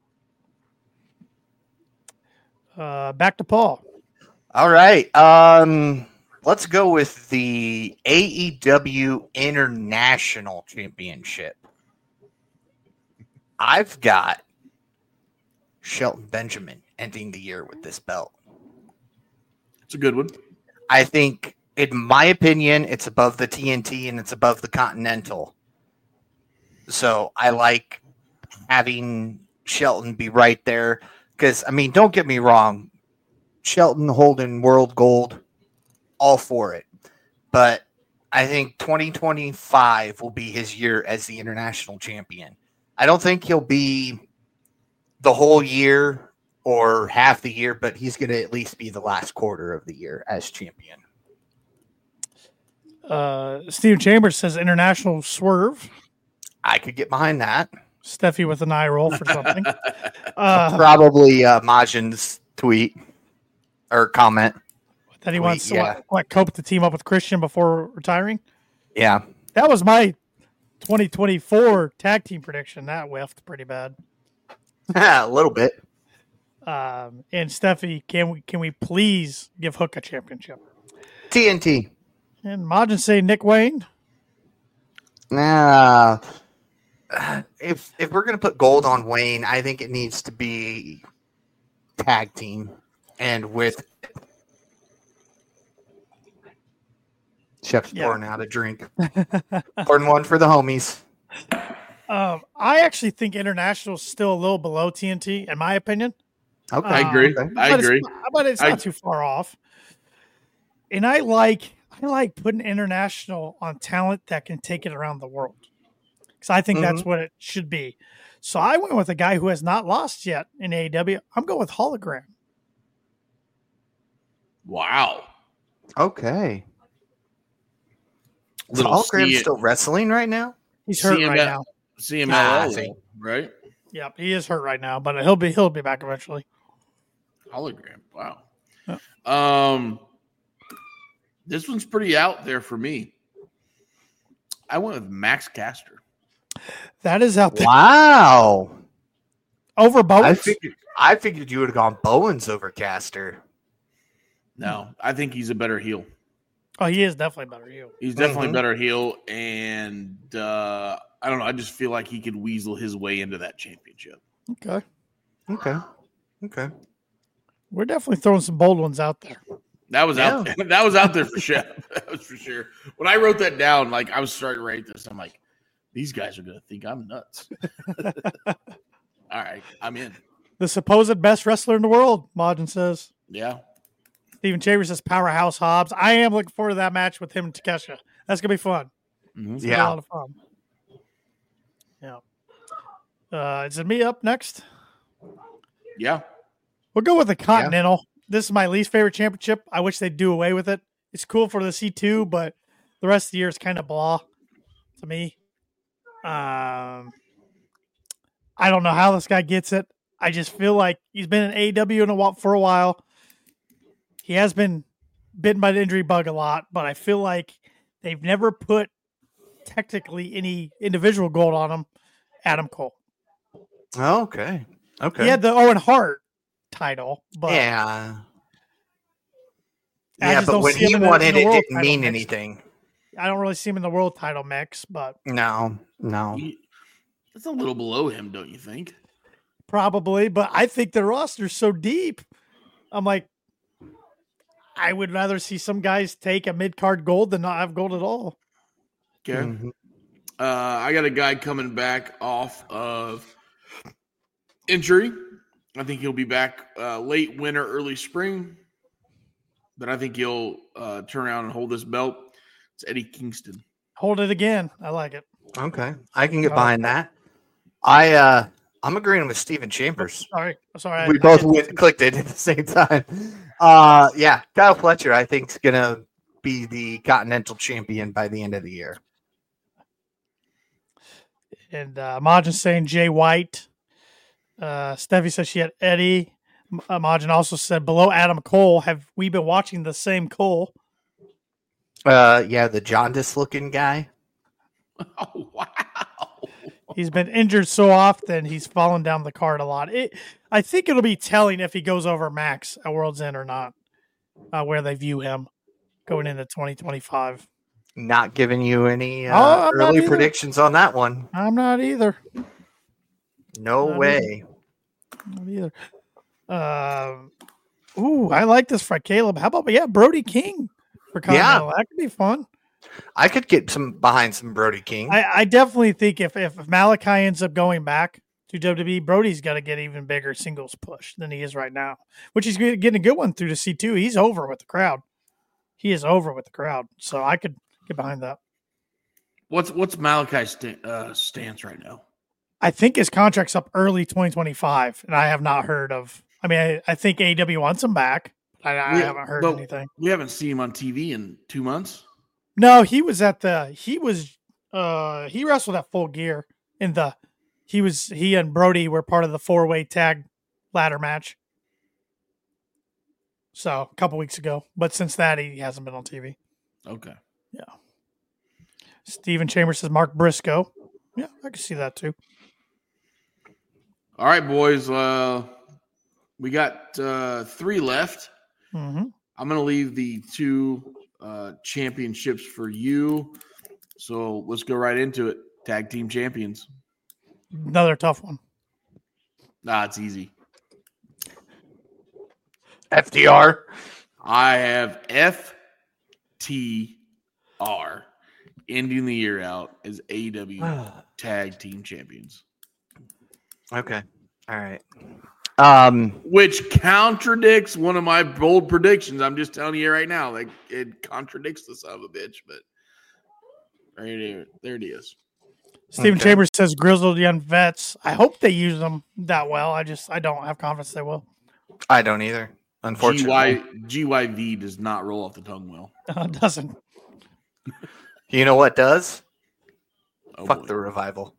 Uh, back to Paul. All right. Um, let's go with the A E W International Championship. I've got Shelton Benjamin ending the year with this belt. It's a good one. I think, in my opinion, it's above the T N T and it's above the Continental. So I like having Shelton be right there. Because, I mean, don't get me wrong. Shelton holding world gold, all for it. But I think twenty twenty-five will be his year as the international champion. I don't think he'll be the whole year or half the year, but he's going to at least be the last quarter of the year as champion. Uh, Steven Chambers says international swerve. I could get behind that. Steffi with an eye roll for something. uh, Probably uh, Majin's tweet or comment. that he tweet, wants yeah. what, what Cope to team up with Christian before retiring. Yeah. That was my twenty twenty-four tag team prediction. That whiffed pretty bad. A little bit. Um, and Steffi, can we can we please give Hook a championship? T N T. And Majin say Nick Wayne. Nah. If if we're gonna put gold on Wayne, I think it needs to be tag team, and with Chef's Yeah. pouring out a drink, pouring one for the homies. Um, I actually think international is still a little below T N T, in my opinion. Okay, I agree. Okay. I but agree. It's, but it's I- not too far off. And I like I like putting international on talent that can take it around the world, because I think that's what it should be. So I went with a guy who has not lost yet in A E W. I'm going with Hologram. Wow. Okay. Is Little Hologram C- still wrestling right now? He's hurt C M L right now. C M L Ah, I L, see. right? Yep, he is hurt right now, but he'll be he'll be back eventually. Hologram. Wow. Yeah. Um, this one's pretty out there for me. I went with Max Caster. That is out there. Wow. Over I Bowens. figured I figured you would have gone Bowens over Caster. No, I think he's a better heel. Oh, he is definitely better. You. He's definitely Mhm. better heel, and uh, I don't know. I just feel like he could weasel his way into that championship. Okay. Okay. Okay. We're definitely throwing some bold ones out there. That was out Yeah. there. That was out there for sure. That was for sure. When I wrote that down, like I was starting to write this, I'm like, these guys are gonna think I'm nuts. All right, I'm in. The supposed best wrestler in the world, Majin says. Yeah. Steven Chambers says Powerhouse Hobbs. I am looking forward to that match with him and Takesha. That's gonna be fun. Mhm. It's gonna be Yeah. a lot of fun. Yeah. Uh, is it me up next? Yeah. We'll go with the Continental. This is my least favorite championship. I wish they'd do away with it. It's cool for the C two, but the rest of the year is kind of blah to me. Um, I don't know how this guy gets it. I just feel like he's been in A E W in a while, for a while. He has been bitten by the injury bug a lot, but I feel like they've never put technically any individual gold on him. Adam Cole. Okay. Okay. He had the Owen Hart title, but yeah. I Yeah, just but don't when see him he in the- won in it, the it world didn't title mean mix. anything. I don't really see him in the world title mix, but No, no. He- That's a little below him, don't you think? probably. But I think the roster's so deep. I'm like, I would rather see some guys take a mid card gold than not have gold at all. Okay. Mhm. Uh, I got a guy coming back off of injury. I think he'll be back uh, late winter, early spring. But I think he'll uh, turn around and hold this belt. It's Eddie Kingston. Hold it again. I like it. Okay. I can get Uh, behind that. I uh I'm agreeing with Steven Chambers. Sorry. Sorry. I- We I both didn't- went, clicked it at the same time. Uh yeah, Kyle Fletcher I think is gonna be the Continental Champion by the end of the year. And uh, Majin saying Jay White. Uh, Steffi says she had Eddie. M- uh, Majin also said below Adam Cole. Have we been watching the same Cole? Uh yeah, the jaundice looking guy. Oh, wow. He's been injured so often, he's fallen down the card a lot. It, I think it'll be telling if he goes over Max at World's End or not, uh, where they view him going into twenty twenty-five. Not giving you any uh, Oh, I'm not early either. predictions on that one. I'm not either. No Not way. Not either. Um, ooh, I like this for Caleb. How about, yeah, Brody King for Continental? That could be fun. I could get some behind some Brody King. I, I definitely think if, if Malachi ends up going back to W W E, Brody's got to get even bigger singles push than he is right now, which he's getting a good one through the C two. He's over with the crowd. He is over with the crowd. So I could get behind that. What's what's Malachi's sta- uh, stance right now? I think his contract's up early twenty twenty-five, and I have not heard of. I mean, I, I think A E W wants him back. I, I We- haven't heard but anything. We haven't seen him on T V in two months. No, he was at the. He was. Uh, he wrestled at Full Gear in the. He was. He and Brody were part of the four way tag ladder match. So a couple weeks ago, but since that he hasn't been on T V. Okay. Steven Chambers says Mark Briscoe. Yeah, I can see that too. All right, boys. Uh, we got uh, three left. Mm-hmm. I'm going to leave the two uh, championships for you. So let's go right into it. Tag team champions. Another tough one. Nah, it's easy. F D R. I have F T R ending the year out as A E W tag team champions. Okay. All right. Um, Which contradicts one of my bold predictions. I'm just telling you right now. Like it contradicts the son of a bitch, but right there, there it is. Steven Okay. Chambers says grizzled young vets. I hope they use them that well. I just I don't have confidence they will. I don't either. G Unfortunately, Y G Y V does not roll off the tongue well. Uh, it doesn't. you know what does? Oh, Fuck boy. the revival.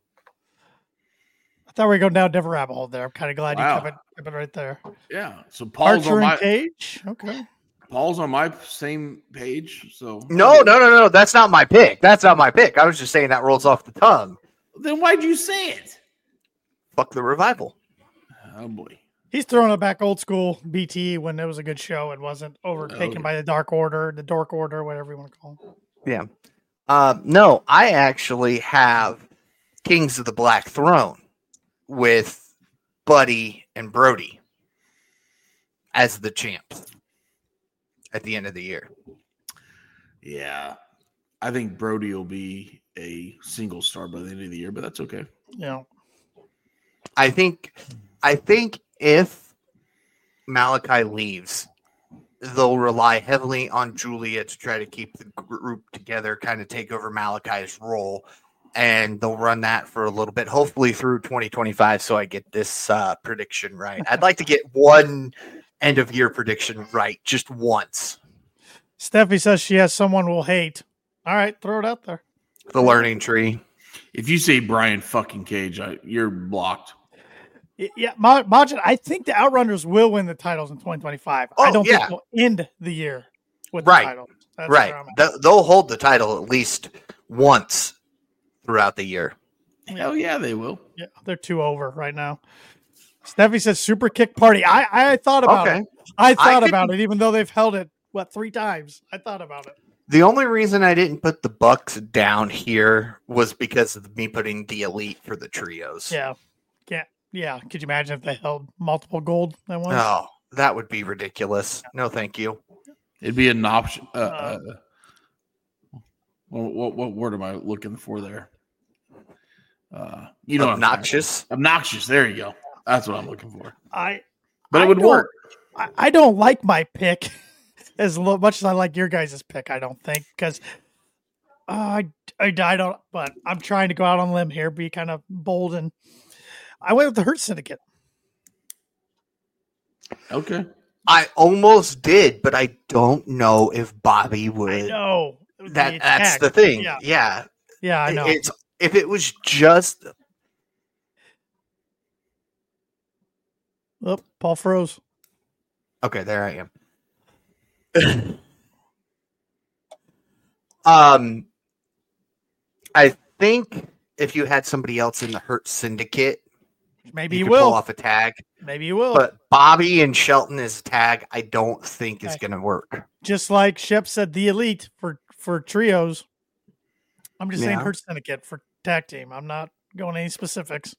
I thought we were going down a different rabbit hole there. I'm kind of glad Wow. you kept it, kept it right there. Yeah. So Paul's Archer on my and Cage. Okay. Paul's on my same page. So No, no, no, no. That's not my pick. That's not my pick. I was just saying that rolls off the tongue. Then why'd you say it? Fuck the revival. Oh boy. He's throwing it back old school B T when it was a good show. It wasn't overtaken yeah. by the Dark Order, the Dork Order, whatever you want to call them. Yeah. Um, no, I actually have Kings of the Black Throne with Buddy and Brody as the champs at the end of the year. Yeah. I think Brody will be a single star by the end of the year, but that's okay. You know, I think I think if Malachi leaves, they'll rely heavily on Julia to try to keep the group together, kind of take over Malachi's role, and they'll run that for a little bit, hopefully through twenty twenty-five, so I get this uh, prediction right. I'd like to get one end of year prediction right just once. Steffi says she has someone we'll hate. All right, throw it out there. The learning tree. If you say Brian fucking Cage, I, you're blocked. Y- Yeah, Ma- Majin, I think the Outrunners will win the titles in twenty twenty-five. I Oh, don't yeah. think they'll end the year with Right. the titles. That's Right. where I'm at. Th- They'll hold the title at least once throughout the year. Hell yeah, they will. Yeah, they're two over right now. Steffi says super kick party. I, I thought about Okay. it. I thought could- about it, even though they've held it, what, three times. I thought about it. The only reason I didn't put the Bucks down here was because of me putting the Elite for the trios. Yeah. Yeah. Yeah. Could you imagine if they held multiple gold at once? Oh, that would be ridiculous. No, thank you. It'd be an option. Uh, Uh, uh, what, what, what word am I looking for there? Uh, you know, what I'm Obnoxious. talking about. Obnoxious. There you go. That's what I'm looking for. I But I it would don't- work. I, I don't like my pick as lo- much as I like your guys' pick, I don't think, because uh, I, I, I don't, but I'm trying to go out on a limb here, be kind of bold, and I went with the Hurt Syndicate. Okay. I almost did, but I don't know if Bobby I would. know. The That that's attack. the thing. Yeah. Yeah. Yeah, I know. It's if it was just Oh, Paul froze. okay, there I am. um I think if you had somebody else in the Hurt Syndicate, Maybe you you could pull will. off a tag. Maybe you will. But Bobby and Shelton as a tag, I don't think is Okay. going to work. Just like Shep said, the Elite for, for trios. I'm just saying Yeah. Hurt Syndicate for tag team. I'm not going any specifics.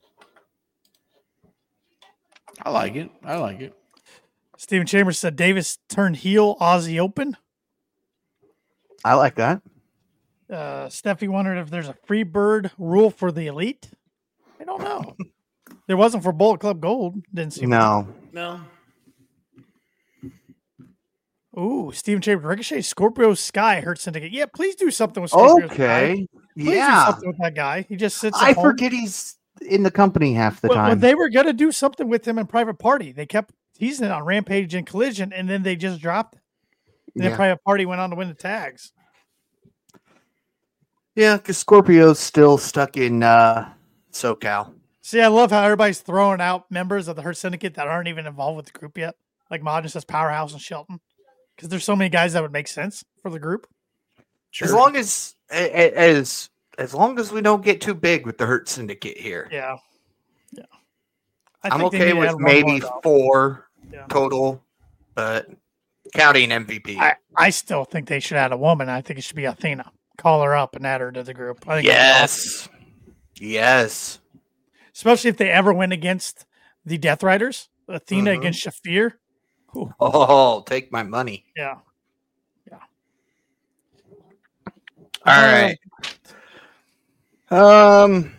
I like it. I like it. Steven Chambers said Davis turned heel Aussie Open. I like that. Uh, Steffi wondered if there's a free bird rule for the Elite. I don't know. There wasn't for Bullet Club Gold. Didn't see. No. No. Ooh, Steven Chambers, Ricochet, Scorpio Sky, Hurt Syndicate. Yeah, please do something with Scorpio Sky. Okay. Please do Yeah. something with that guy. He just sits at I home. forget he's in the company half the Well, well, time. they were going to do something with him in Private Party. They kept teasing it on Rampage and Collision, and then they just dropped it. And then Yeah. Private Party went on to win the tags. Yeah, because Scorpio's still stuck in uh, SoCal. See, I love how everybody's throwing out members of the Hurt Syndicate that aren't even involved with the group yet. Like Modern says Powerhouse and Shelton. Because there's so many guys that would make sense for the group. As long as a- a- as as long as we don't get too big with the Hurt Syndicate here. Yeah. Yeah. I I'm think they okay need to with add one maybe more, though. four Yeah. total, but counting M V P. I, I still think they should add a woman. I think it should be Athena. Call her up and add her to the group. I think that'd be awesome. Yes. Yes. Especially if they ever win against the Death Riders. Athena Mhm. against Shafir. Ooh, Oh, take my money. yeah. All Uh, right. Um,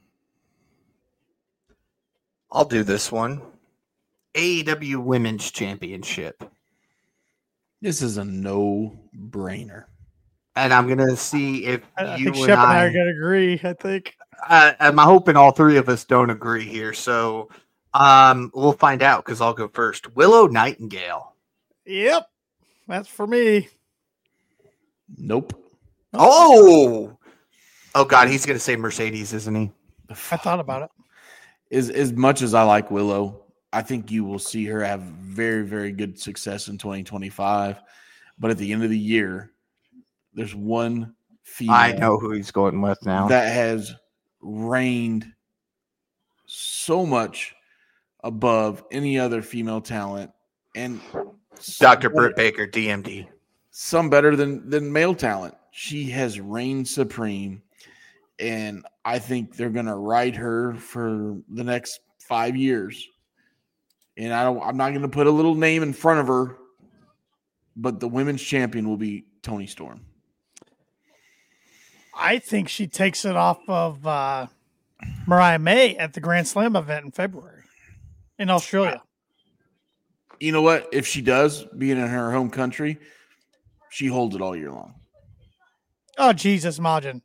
I'll do this one. A E W Women's Championship. This is a no-brainer. And I'm going to see if I, I you think and Shep and I I, are going to agree. I think. uh, I'm hoping all three of us don't agree here. So um, we'll find out because I'll go first. Willow Nightingale. Yep. That's for me. Nope. Oh, oh God, he's going to say Mercedes, isn't he? I thought about it. As as much as I like Willow, I think you will see her have very, very good success in twenty twenty-five. But at the end of the year, there's one female I know who he's going with now. that has reigned so much above any other female talent, and Doctor some Britt better- Baker, D M D. some better than than male talent. She has reigned supreme, and I think they're going to ride her for the next five years. And I don't. I'm not going to put a little name in front of her, but the women's champion will be Toni Storm. I think she takes it off of uh, Mariah May at the Grand Slam event in February in Australia. You know what? If she does, being in her home country, she holds it all year long. Oh, Jesus, Majin.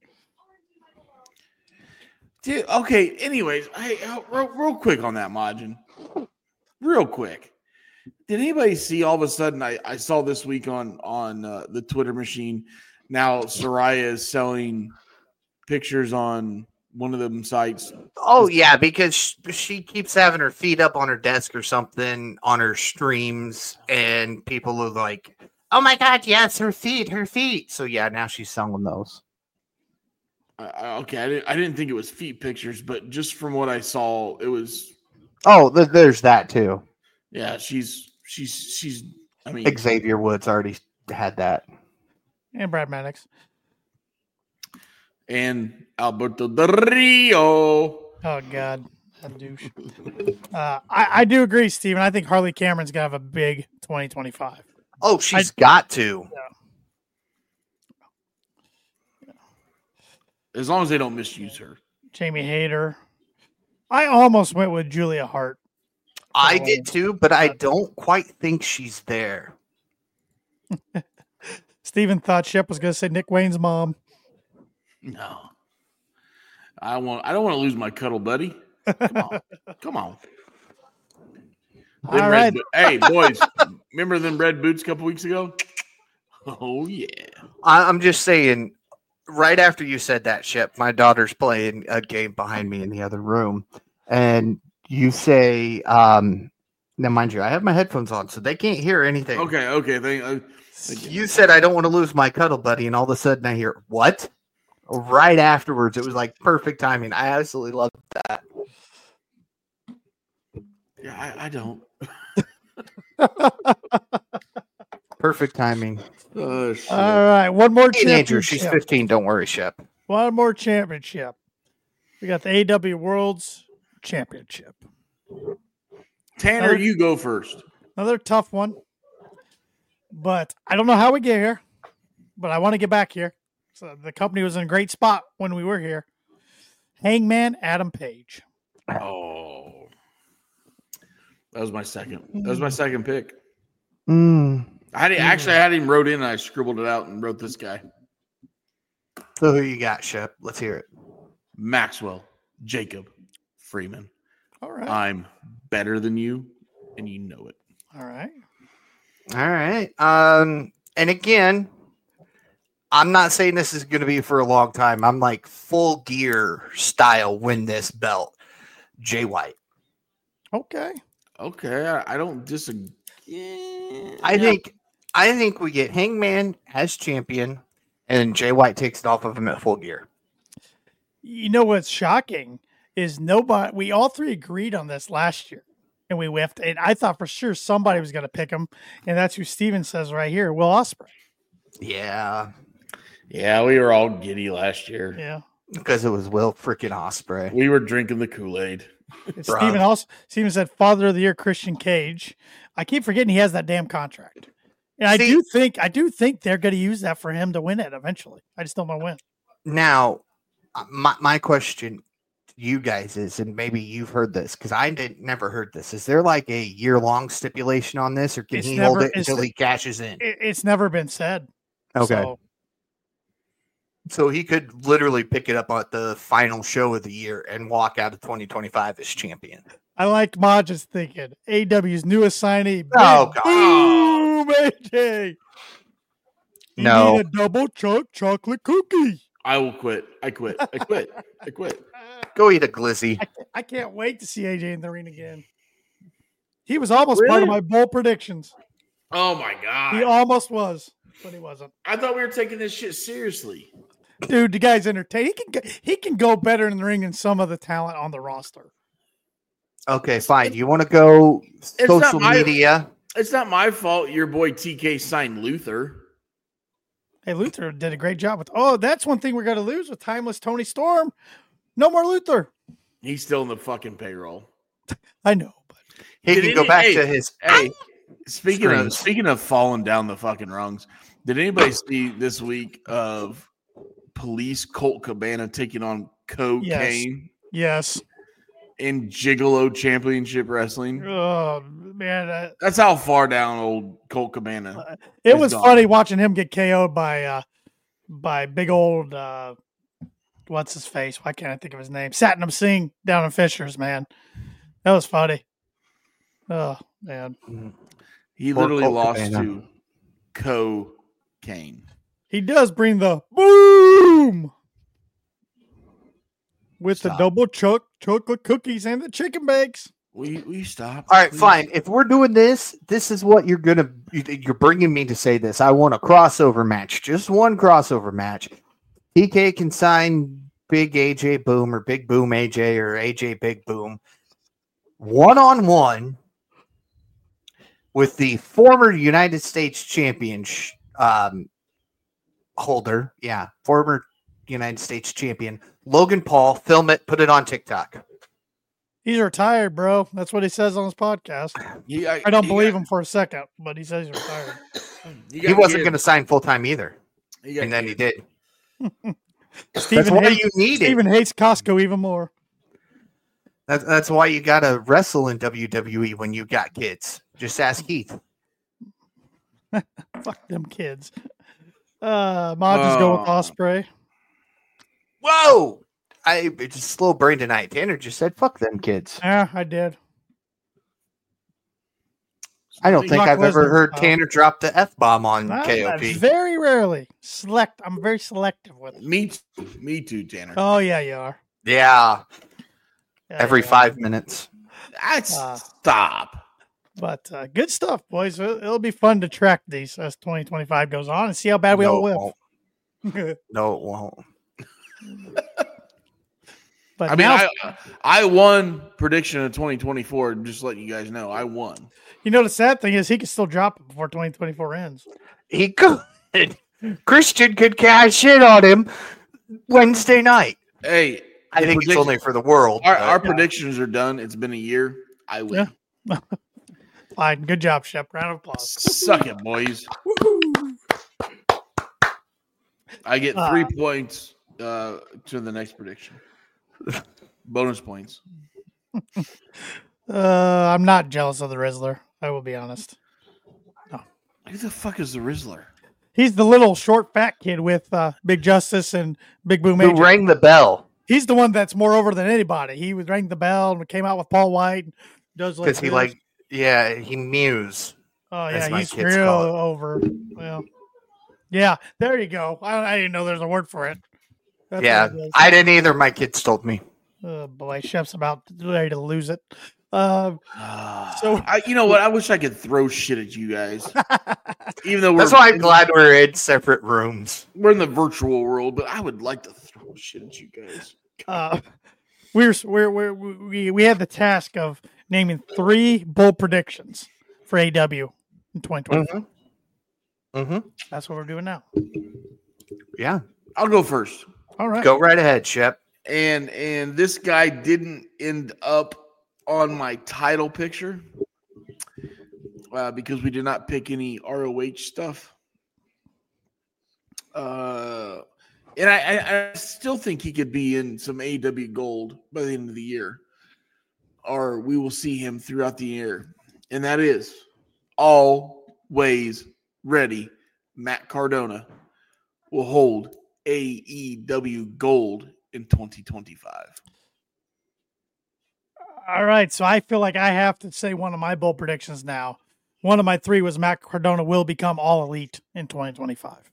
Dude, okay, anyways, hey, uh, real, real quick on that, Majin. Real quick. Did anybody see all of a sudden, I, I saw this week on, on uh, the Twitter machine, now Soraya is selling pictures on one of them sites. Oh yeah, because sh- she keeps having her feet up on her desk or something on her streams, and people are like, "Oh my God, yes, her feet, her feet." So yeah, now she's selling those. Uh, okay, I didn't, I didn't think it was feet pictures, but just from what I saw, it was, Oh, th- there's that too. yeah, she's, she's, she's, I mean, Xavier Woods already had that. And Brad Maddox. and Alberto Del Rio. Oh, God. That douche. uh, I, I do agree, Steven. I think Harley Cameron's going to have a big twenty twenty-five. Oh, she's got to. As long as they don't misuse her. Jamie Hayter. I almost went with Julia Hart. I did too, but I don't quite think she's there. Steven thought Shep was going to say Nick Wayne's mom. No. I don't want I don't want to lose my cuddle buddy. Come on. Come on. Them All red right. bo- hey, boys, remember them red boots a couple weeks ago? Oh, yeah. I- I'm just saying, right after you said that, Shep, my daughter's playing a game behind me in the other room, and you say, um, now mind you, I have my headphones on, so they can't hear anything. Okay, okay. Thank, uh, thank you. You said I don't want to lose my cuddle buddy, and all of a sudden I hear what? Right afterwards, it was like perfect timing. I absolutely love that. Yeah, I, I don't. Perfect timing. Oh, shit. All right. One more Teenager, she's championship. fifteen. Don't worry, Shep. One more championship. We got the A E W World's Championship. Tanner, you go first. Another tough one. But I don't know how we get here. But I want to get back here. So the company was in a great spot when we were here. Hangman Adam Page. Oh. That was my second. That was my second pick. Mm. I had, actually I had him wrote in and I scribbled it out and wrote this guy. So who you got, Shep? Let's hear it. Maxwell Jacob Freeman. All right. I'm better than you, and you know it. All right. All right. Um, and again, I'm not saying this is going to be for a long time. I'm like full gear style win this belt. Jay White. Okay. Okay, I, I don't disagree. I Yeah. think I think we get Hangman as champion, and Jay White takes it off of him at full gear. You know what's shocking is nobody. We all three agreed on this last year, and we whiffed. And I thought for sure somebody was going to pick him, and that's who Steven says right here, Will Ospreay. Yeah, Yeah, we were all giddy last year. Yeah. because it was Will freaking Ospreay. We were drinking the Kool-Aid. It's Bruh. Steven also Steven said Father of the Year Christian Cage. I keep forgetting he has that damn contract. And I See- do think I do think they're going to use that for him to win it eventually. I just don't know when. Now, uh, my my question to you guys is, and maybe you've heard this because I did never heard this. Is there like a year long stipulation on this, or can It's he never- hold it it's- until he cashes in? It, it's never been said. Okay, So, so he could literally pick it up at the final show of the year and walk out of twenty twenty-five as champion. I like Modge's thinking. A E W's newest signee. Oh, Big God. Boom, A J. You No. need a double choc chocolate cookie. I will quit. I quit. I quit. I quit. Go eat a glizzy. I, can't- I can't wait to see A J in the ring again. He was almost part of Really? my bold predictions. Oh my He god! almost was, but he wasn't. I thought we were taking this shit seriously. Dude, the guy's entertaining. He can go, he can go better in the ring than some of the talent on the roster. Okay, fine. You want to go not social my- media? It's not my fault. Your boy T K signed Luther. Hey, Luther did a great job with. Oh, that's one thing we're going to lose with timeless Tony Storm. No more Luther. He's still in the fucking payroll. I know, but He Did can any- go back hey, to his. Hey, speaking of Screams. speaking of falling down the fucking rungs, did anybody see this week of police Colt Cabana taking on cocaine yes. in Gigolo Championship Wrestling? Oh man, uh, That's how far down old Colt Cabana. it He's was gone. funny watching him get K O'd by uh by big old uh what's his face? Why can't I think of his name? Satnam Singh down in Fishers, man. That was funny. Oh man. He Poor literally Colt lost Cabana. to cocaine. He does bring the boom with the Stop. double choc chocolate cookies and the chicken bakes. Will you, will you stop? All right, please? fine. If we're doing this, this is what you're gonna. You're bringing me to say this. I want a crossover match, just one crossover match. T K can sign Big A J Boom or Big Boom A J or A J Big Boom, one on one with the former United States champion sh- um, holder. Yeah, former United States champion Logan Paul. Film it, put it on TikTok. He's retired, bro. That's what he says on his podcast. You- I don't you believe got- him for a second, but he says he's retired. you He got wasn't kids. going to sign full time either, You got and then he kids. did. That's Stephen why hates, you need it. Stephen hates Costco even more. That's that's why you gotta wrestle in W W E when you got kids. Just ask Heath. Fuck them kids. Uh, Mod just go with Oh. Osprey. Whoa! I it's just slow brain tonight. Tanner just said, "Fuck them kids." Yeah, I did. I don't think Brock I've ever Lesnar. heard Oh. Tanner drop the f bomb on Uh, K O P. Very rarely. Select. I'm very selective with it. Me too. Me too, Tanner. Oh yeah, you are. Yeah, Yeah, every you are. five minutes. That's Uh, stop. But uh, good stuff, boys. It'll, it'll be fun to track these as twenty twenty-five goes on and see how bad we no, all it whiff. won't. No, it won't. But I mean, now, I I won prediction of twenty twenty-four. Just letting you guys know, I won. you know, the sad thing is he can still drop it before twenty twenty-four ends. He could. Christian could cash in on him Wednesday night. Hey, I the think it's prediction- only for the world. our, but- our predictions are done. It's been a year. I win. Yeah. Fine. Good job, Shep. Round of applause. Suck it, boys. I get three Ah. points uh, to the next prediction. Bonus points. Uh, I'm not jealous of the Rizzler. I will be honest. Who the fuck is the Rizzler? He's the little short fat kid with uh, Big Justice and Big Boom Who Agent. rang the bell? He's the one that's more over than anybody. He was rang the bell and came out with Paul White. And does like Because he this. like, yeah, he mews. Oh as yeah, my he's kids real call it. over. Well, yeah, there you go. I, I didn't know there's a word for it. That's Yeah, what it is. I didn't either. My kids told me. Oh boy, Chef's about ready to lose it. Um, So I, you know what? I wish I could throw shit at you guys, even though we're That's why I'm glad we're in separate rooms. we're in the virtual world. But I would like to throw shit at you guys. uh, we're, we're, we're, we we had the task of naming three bold predictions for A E W in twenty twenty. Mm-hmm. Mm-hmm. That's what we're doing now. Yeah. I'll go first. All right. Go right ahead, Shep. And and this guy didn't end up on my title picture uh, because we did not pick any R O H stuff. Uh, and I, I, I still think he could be in some A E W Gold by the end of the year, or we will see him throughout the year. And that is always ready. Matt Cardona will hold A E W Gold in twenty twenty-five. All right. So I feel like I have to say one of my bold predictions now. One of my three was Matt Cardona will become all elite in twenty twenty-five.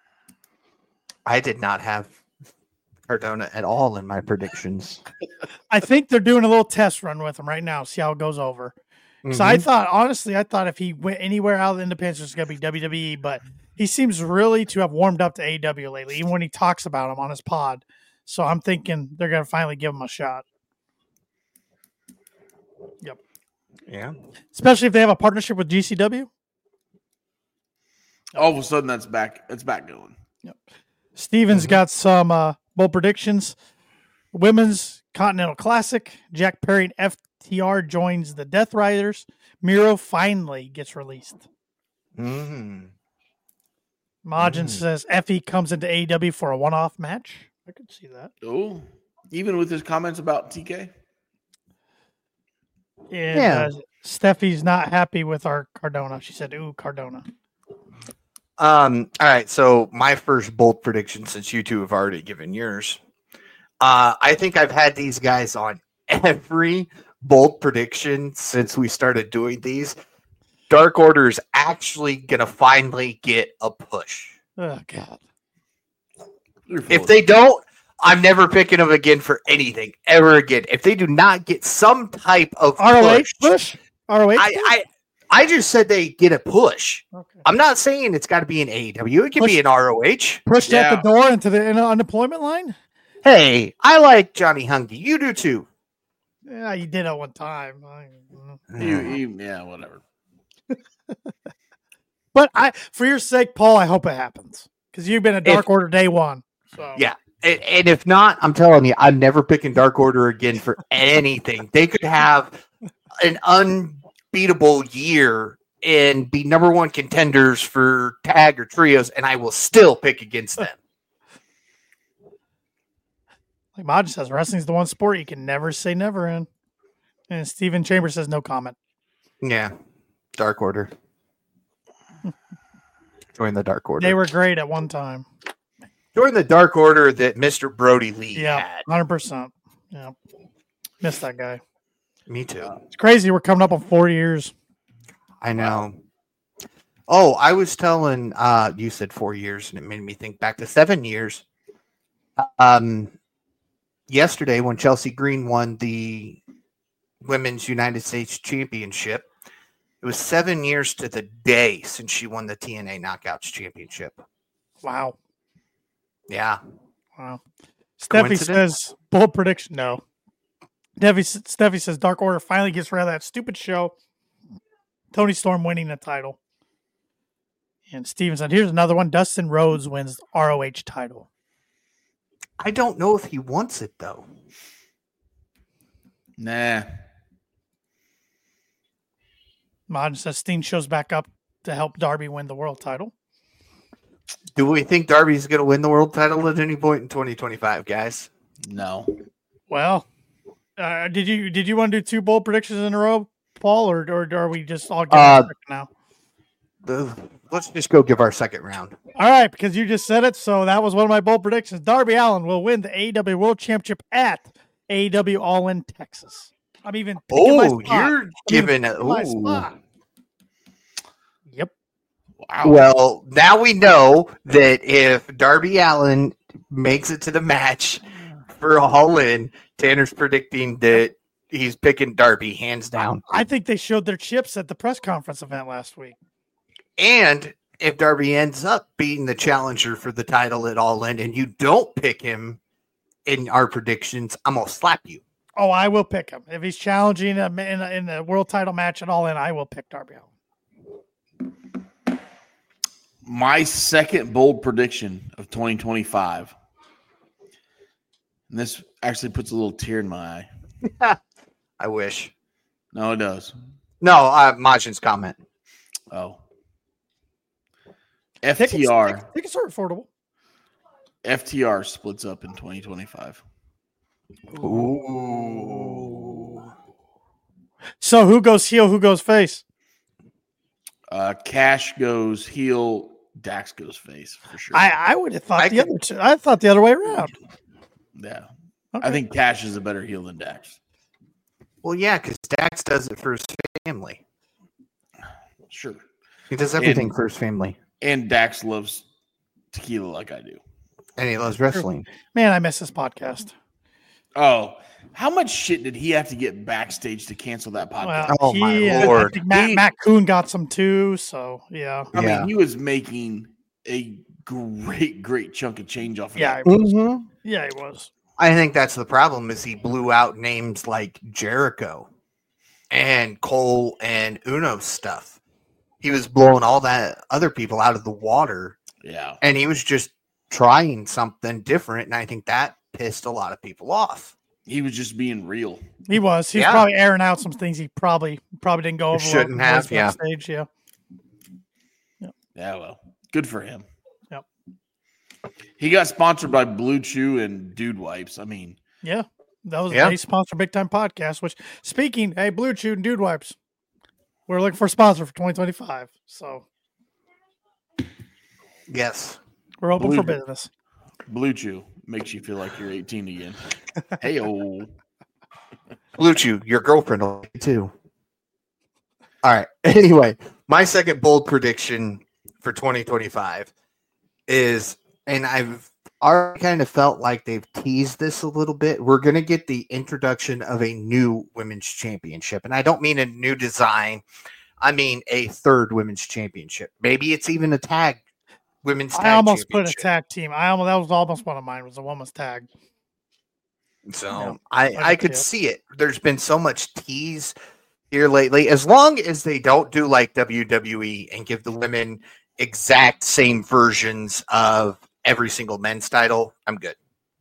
I did not have Cardona at all in my predictions. I think they're doing a little test run with him right now, see how it goes over. So I Mhm. thought, honestly, I thought if he went anywhere out of the independents, it's going to be W W E, but he seems really to have warmed up to A E W lately, even when he talks about him on his pod. So I'm thinking they're going to finally give him a shot. Yep. Yeah. Especially if they have a partnership with G C W. All of a sudden, that's back. It's back going. Steven's Mhm. got some uh, bold predictions. Women's Continental Classic. Jack Perry and F T R joins the Death Riders. Miro finally gets released. Mm. Majin Mm. says Effie comes into A E W for a one-off match. I could see that. Oh, even with his comments about T K. And, Yeah. uh, Steffi's not happy with our Cardona. She said, "Ooh, Cardona." Um, all right. So my first bold prediction, since you two have already given yours, uh, I think I've had these guys on every bold prediction since we started doing these. Dark Order is actually gonna finally get a push. Oh God. You're full If of they shit. don't, I'm never picking them again for anything ever again. If they do not get some type of R O H push, push. R O H. I, I I just said they get a push. okay. I'm not saying it's got to be an A E W. It can Push- be an R O H. Pushed out Yeah. the door into the in- unemployment line. Hey, I like Johnny Hungy. You do too. Yeah, you did it one time. I- You, you, yeah, whatever. But I, for your sake, Paul, I hope it happens because you've been a Dark If- Order day one. So Yeah. And, and if not, I'm telling you, I'm never picking Dark Order again for anything. They could have an unbeatable year and be number one contenders for tag or trios, and I will still pick against them. like Majin says, wrestling's the one sport you can never say never in. And Steven Chambers says no comment. Yeah. Dark Order. Join the Dark Order. They were great at one time. Join the Dark Order that Mister Brody Lee Yeah, had. hundred percent. Yeah, missed that guy. Me too. It's crazy. We're coming up on four years. I know. Oh, I was telling uh you said four years, and it made me think back to seven years. Um yesterday when Chelsea Green won the Women's United States Championship, it was seven years to the day since she won the T N A Knockouts Championship. Wow, Yeah. wow. Steffi Coincidence? says bold prediction. No. Steffi, Steffi says Dark Order finally gets rid of that stupid show. Tony Storm winning the title. And Steven said, here's another one. Dustin Rhodes wins R O H title. I don't know if he wants it though. Nah. Majin says Steen shows back up to help Darby win the world title. Do we think Darby's going to win the world title at any point in twenty twenty-five, guys? No. Well, uh, did you did you want to do two bold predictions in a row, Paul, or or are we just all getting Uh, now? the, let's just go give our second round. All right, because you just said it, so that was one of my bold predictions. Darby Allin will win the A E W World Championship at A E W All In Texas. I'm even picking my Oh, spot. you're I'm giving even it. picking my Ooh. spot. Yep. Wow. Well, now we know that if Darby Allin makes it to the match for All In, Tanner's predicting that he's picking Darby hands down. I think they showed their chips at the press conference event last week. And if Darby ends up being the challenger for the title at All In and you don't pick him in our predictions, I'm going to slap you. Oh, I will pick him. If he's challenging him in a, in the world title match at All In, I will pick Darby Allin. My second bold prediction of twenty twenty-five. And this actually puts a little tear in my eye. I wish. No, it does. No, uh, Majin's comment. Oh. F T R. Tickets, tickets are affordable. F T R splits up in twenty twenty-five. Ooh. So who goes heel, who goes face? Uh, Cash goes heel, Dax goes face for sure. I, I would have thought I the could- other two. I thought the other way around. yeah. Okay. I think Cash is a better heel than Dax. Well, yeah, because Dax does it for his family. Sure. He does everything And- for his family. And Dax loves tequila like I do. And he loves wrestling. Man, I miss this podcast. Oh, how much shit did he have to get backstage to cancel that podcast? Well, Oh, my he, uh, I Lord. think Matt, He- Matt Kuhn got some too. So yeah, I Yeah. mean, he was making a great, great chunk of change off of yeah, that. he was. Mm-hmm. yeah, he was. I think that's the problem is he blew out names like Jericho and Cole and Uno stuff. He was blowing all that other people out of the water, Yeah. and he was just trying something different, and I think that pissed a lot of people off. He was just being real. He was. He was Yeah. probably airing out some things he probably probably didn't go over. well Shouldn't with the have, boys yeah. backstage, yeah. Yeah, well, good for him. Yep. He got sponsored by Blue Chew and Dude Wipes. I mean, Yeah. That was Yeah. a sponsor Big Time Podcast, which speaking, hey, Blue Chew and Dude Wipes. We're looking for a sponsor for twenty twenty-five. So Yes. we're open Blue- for business. Blue Chew makes you feel like you're eighteen again. Hey, oh. Blue Chew, your girlfriend will like it too. All right. Anyway, my second bold prediction for twenty twenty-five is, and I've already kind of felt like they've teased this a little bit. We're going to get the introduction of a new women's championship. And I don't mean a new design. I mean a third women's championship. Maybe it's even a tag women's tag I almost put a championship. tag team. I almost that was almost one of mine was a woman's tag. So Yeah, I, I I could could see see it. There's been so much tease here lately. As long as they don't do like W W E and give the women exact same versions of every single men's title, I'm good.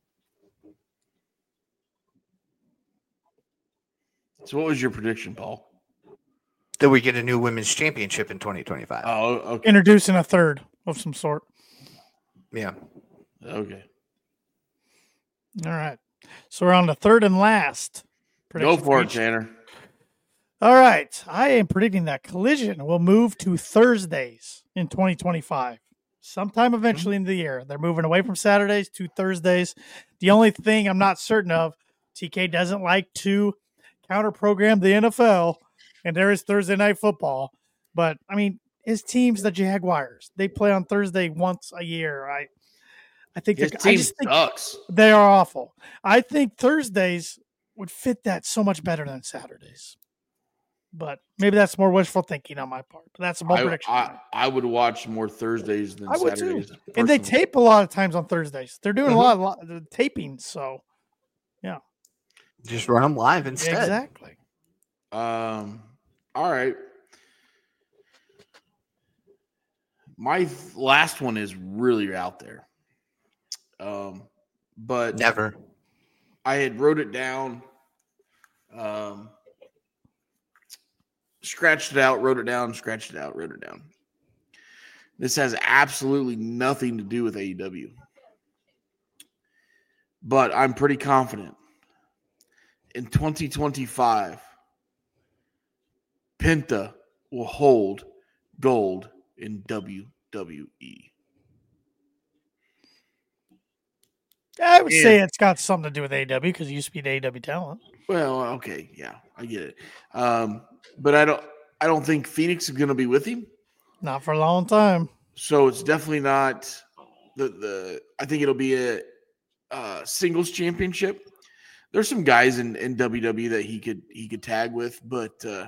So, what was your prediction, Paul? That we get a new women's championship in twenty twenty-five. Oh, okay. Introducing a third of some sort. Yeah. Okay. All right. So we're on the third and last. Go prediction for it, each. Tanner. All right. I am predicting that Collision will move to Thursdays in twenty twenty-five. Sometime eventually in the year. They're moving away from Saturdays to Thursdays. The only thing I'm not certain of, T K doesn't like to counter program the N F L, and there is Thursday night football. But I mean, his team's the Jaguars. They play on Thursday once a year. I I think His they're- I team just think sucks. they are awful. I think Thursdays would fit that so much better than Saturdays. But maybe that's more wishful thinking on my part. But that's a bold I, prediction. I, I would watch more Thursdays than I would too. Saturdays. And they personally. tape a lot of times on Thursdays. They're doing Mhm. a lot of lot of taping. So Just run them live instead. exactly. Um. All right. My th- last one is really out there. Um, but Never. I had wrote it down. Um, scratched it out, wrote it down, scratched it out, wrote it down. This has absolutely nothing to do with A E W. But I'm pretty confident in twenty twenty-five, Penta will hold gold in W W E. I would Yeah. say it's got something to do with A E W because it used to be the A E W talent. Well, okay, yeah, I get it. Um, but I don't I don't think Phoenix is going to be with him. Not for a long time. So it's definitely not the the. I think it'll be a, uh singles championship. There's some guys in, in W W E that he could he could tag with, but uh,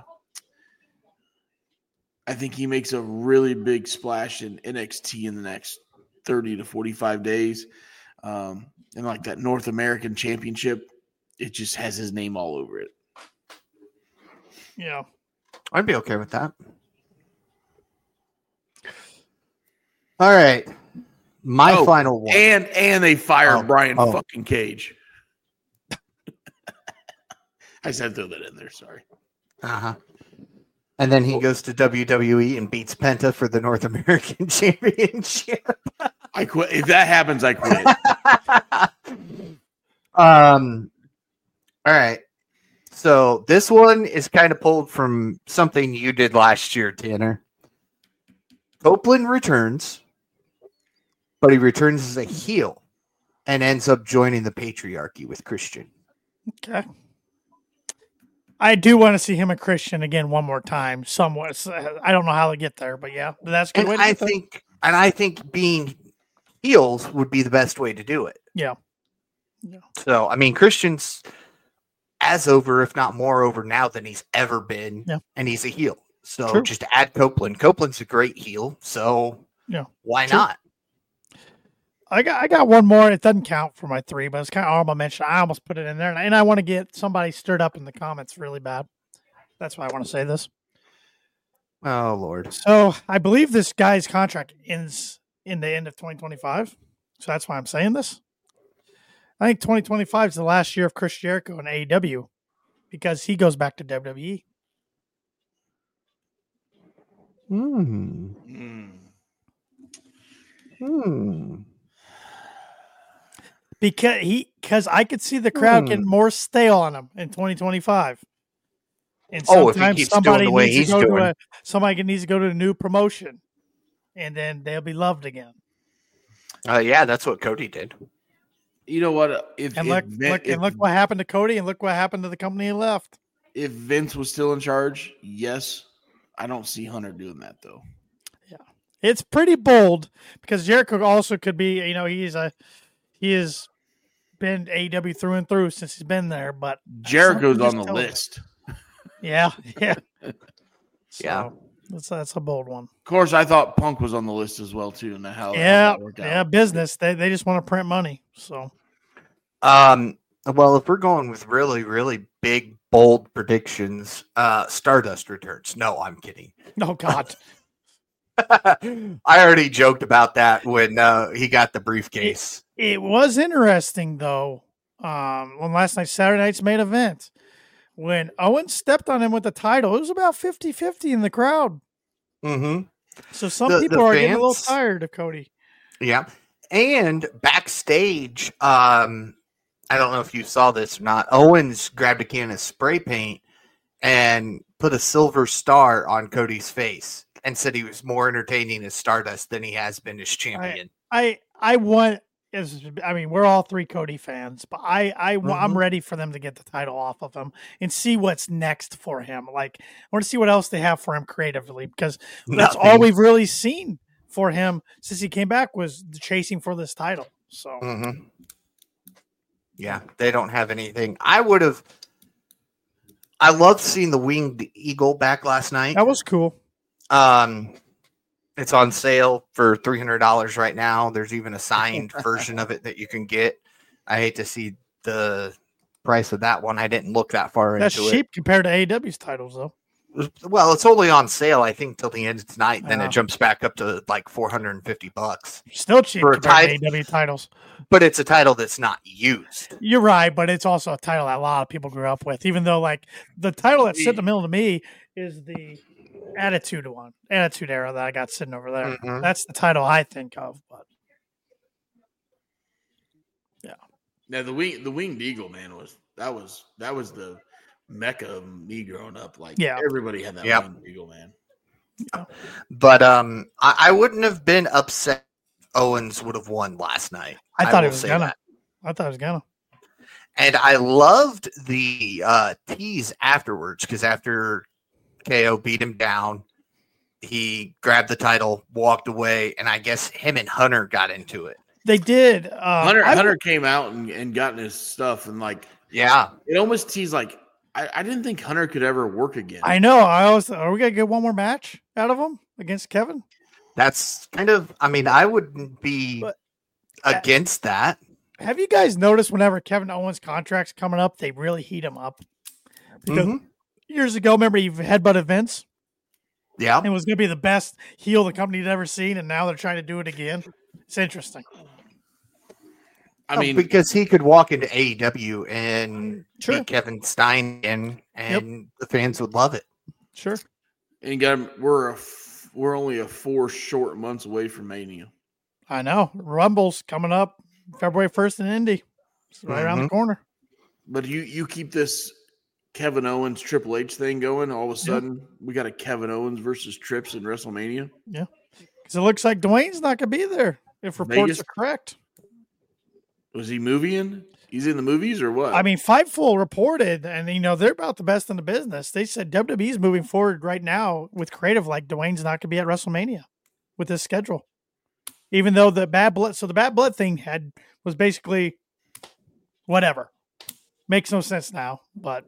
I think he makes a really big splash in N X T in the next thirty to forty-five days, um, and like that North American Championship, it just has his name all over it. Yeah. I'd be okay with that. All right. My Oh, final one. And and they fired Oh, Brian oh. fucking Cage. I said throw that in there. Sorry. Uh-huh. And then he goes to W W E and beats Penta for the North American Championship. I quit. If that happens, I quit. um. All right. So this one is kind of pulled from something you did last year, Tanner. Copeland returns, but he returns as a heel and ends up joining the patriarchy with Christian. Okay. I do want to see him and Christian again one more time. Somewhat. I don't know how to get there, but yeah, that's a good And way to I get there. think, and I think being heels would be the best way to do it. Yeah. So, I mean, Christian's as over, if not more over now than he's ever been, Yeah. and he's a heel. So True. just add Copeland. Copeland's a great heel, so Yeah. why True. not? I got I got one more. It doesn't count for my three, but it's kind of honorable mention. I almost put it in there, and I, and I want to get somebody stirred up in the comments really bad. That's why I want to say this. Oh Lord. So I believe this guy's contract ends in the end of twenty twenty-five. So that's why I'm saying this. I think twenty twenty-five is the last year of Chris Jericho in A E W because he goes back to W W E. Hmm. Mm. Hmm. Because he, because I could see the crowd Hmm. getting more stale on him in twenty twenty-five. And Oh, if he sometimes keeps doing somebody the way needs he's to go doing. to a somebody needs to go to a new promotion, and then they'll be loved again. Uh, yeah, that's what Cody did. You know what? If And if, look, Vin- look, if, and look what happened to Cody, and look what happened to the company he left. if Vince was still in charge, yes, I don't see Hunter doing that though. It's pretty bold because Jericho also could be, you know, he's a he has been A E W through and through since he's been there, but Jericho's something on the just tells me- list. Yeah, yeah, so, Yeah. That's that's a bold one. Of course, I thought Punk was on the list as well too. And how, how Yeah, that worked out. yeah, business. They they just want to print money. So Um. Well, if we're going with really, really big, bold predictions, uh, Stardust returns. No, I'm kidding. oh god, I already joked about that when uh, he got the briefcase. it was interesting though. Um, on last night, Saturday night's main event, when Owen stepped on him with the title, it was about fifty-fifty in the crowd. Mm-hmm. So some The- people the are getting a little fans- tired of Cody. Yeah. And backstage, um, I don't know if you saw this or not. Owens grabbed a can of spray paint and put a silver star on Cody's face and said he was more entertaining as Stardust than he has been as champion. I I want is I mean we're all three Cody fans, but I I wa- I'm Mhm. ready for them to get the title off of him and see what's next for him. Like I want to see what else they have for him creatively because that's all Nothing. we've really seen for him since he came back was the chasing for this title. So Mhm. Yeah, they don't have anything. I would have. I loved seeing the winged eagle back last night. that was cool. Um, it's on sale for three hundred dollars right now. There's even a signed version of it that you can get. I hate to see the price of that one. I didn't look that far That's into cheap compared to A E W's titles though. it. Well, it's only on sale, I think, till the end of tonight. Then Yeah. it jumps back up to like four hundred fifty bucks. Still cheap For a compared to A E title- W titles. But it's a title that's not used. You're right, but it's also a title that a lot of people grew up with. Even though, like, the title that's sitting in the middle of me is the Attitude one, Attitude Era that I got sitting over there. Mhm. That's the title I think of. But Now the wing, the winged eagle, man, was that was that was the mecca of me growing up. Like, Yeah. everybody had that Yep. winged eagle, man. Yeah. But um, I, I wouldn't have been upset if Owens would have won last night. I thought will it was say gonna. that. I thought it was gonna. And I loved the uh, tease afterwards because after K O beat him down, he grabbed the title, walked away, and I guess him and Hunter got into it. They did. Uh, Hunter I, Hunter came out and, and gotten his stuff, and like Yeah. it almost teased like I, I didn't think Hunter could ever work again. I know. I always are we gonna get one more match out of him against Kevin? That's kind of, I mean, I wouldn't be But- against that. Have you guys noticed whenever Kevin Owens' contract's coming up, they really heat him up? Because Mhm. years ago, remember he headbutted Vince? Yeah. It was going to be the best heel the company had ever seen, and now they're trying to do it again. It's interesting. I No, mean, because he could walk into A E W and Sure. beat Kevin Stein in, and the fans would love it. Sure. and got, we're a f- we're only a four short months away from Mania. I know. Rumble's coming up February first in Indy. It's right around the Mhm. corner. But you you keep this Kevin Owens Triple H thing going, all of a sudden we got a Kevin Owens versus Trips in WrestleMania. Because it looks like Dwayne's not going to be there if reports Vegas? are correct. Was he moving? He's in the movies or what? I mean, Fightful reported, and you know they're about the best in the business. They said W W E's moving forward right now with creative like Dwayne's not going to be at WrestleMania with this schedule, even though the bad blood. So the bad blood thing had was basically whatever. Makes no sense now, but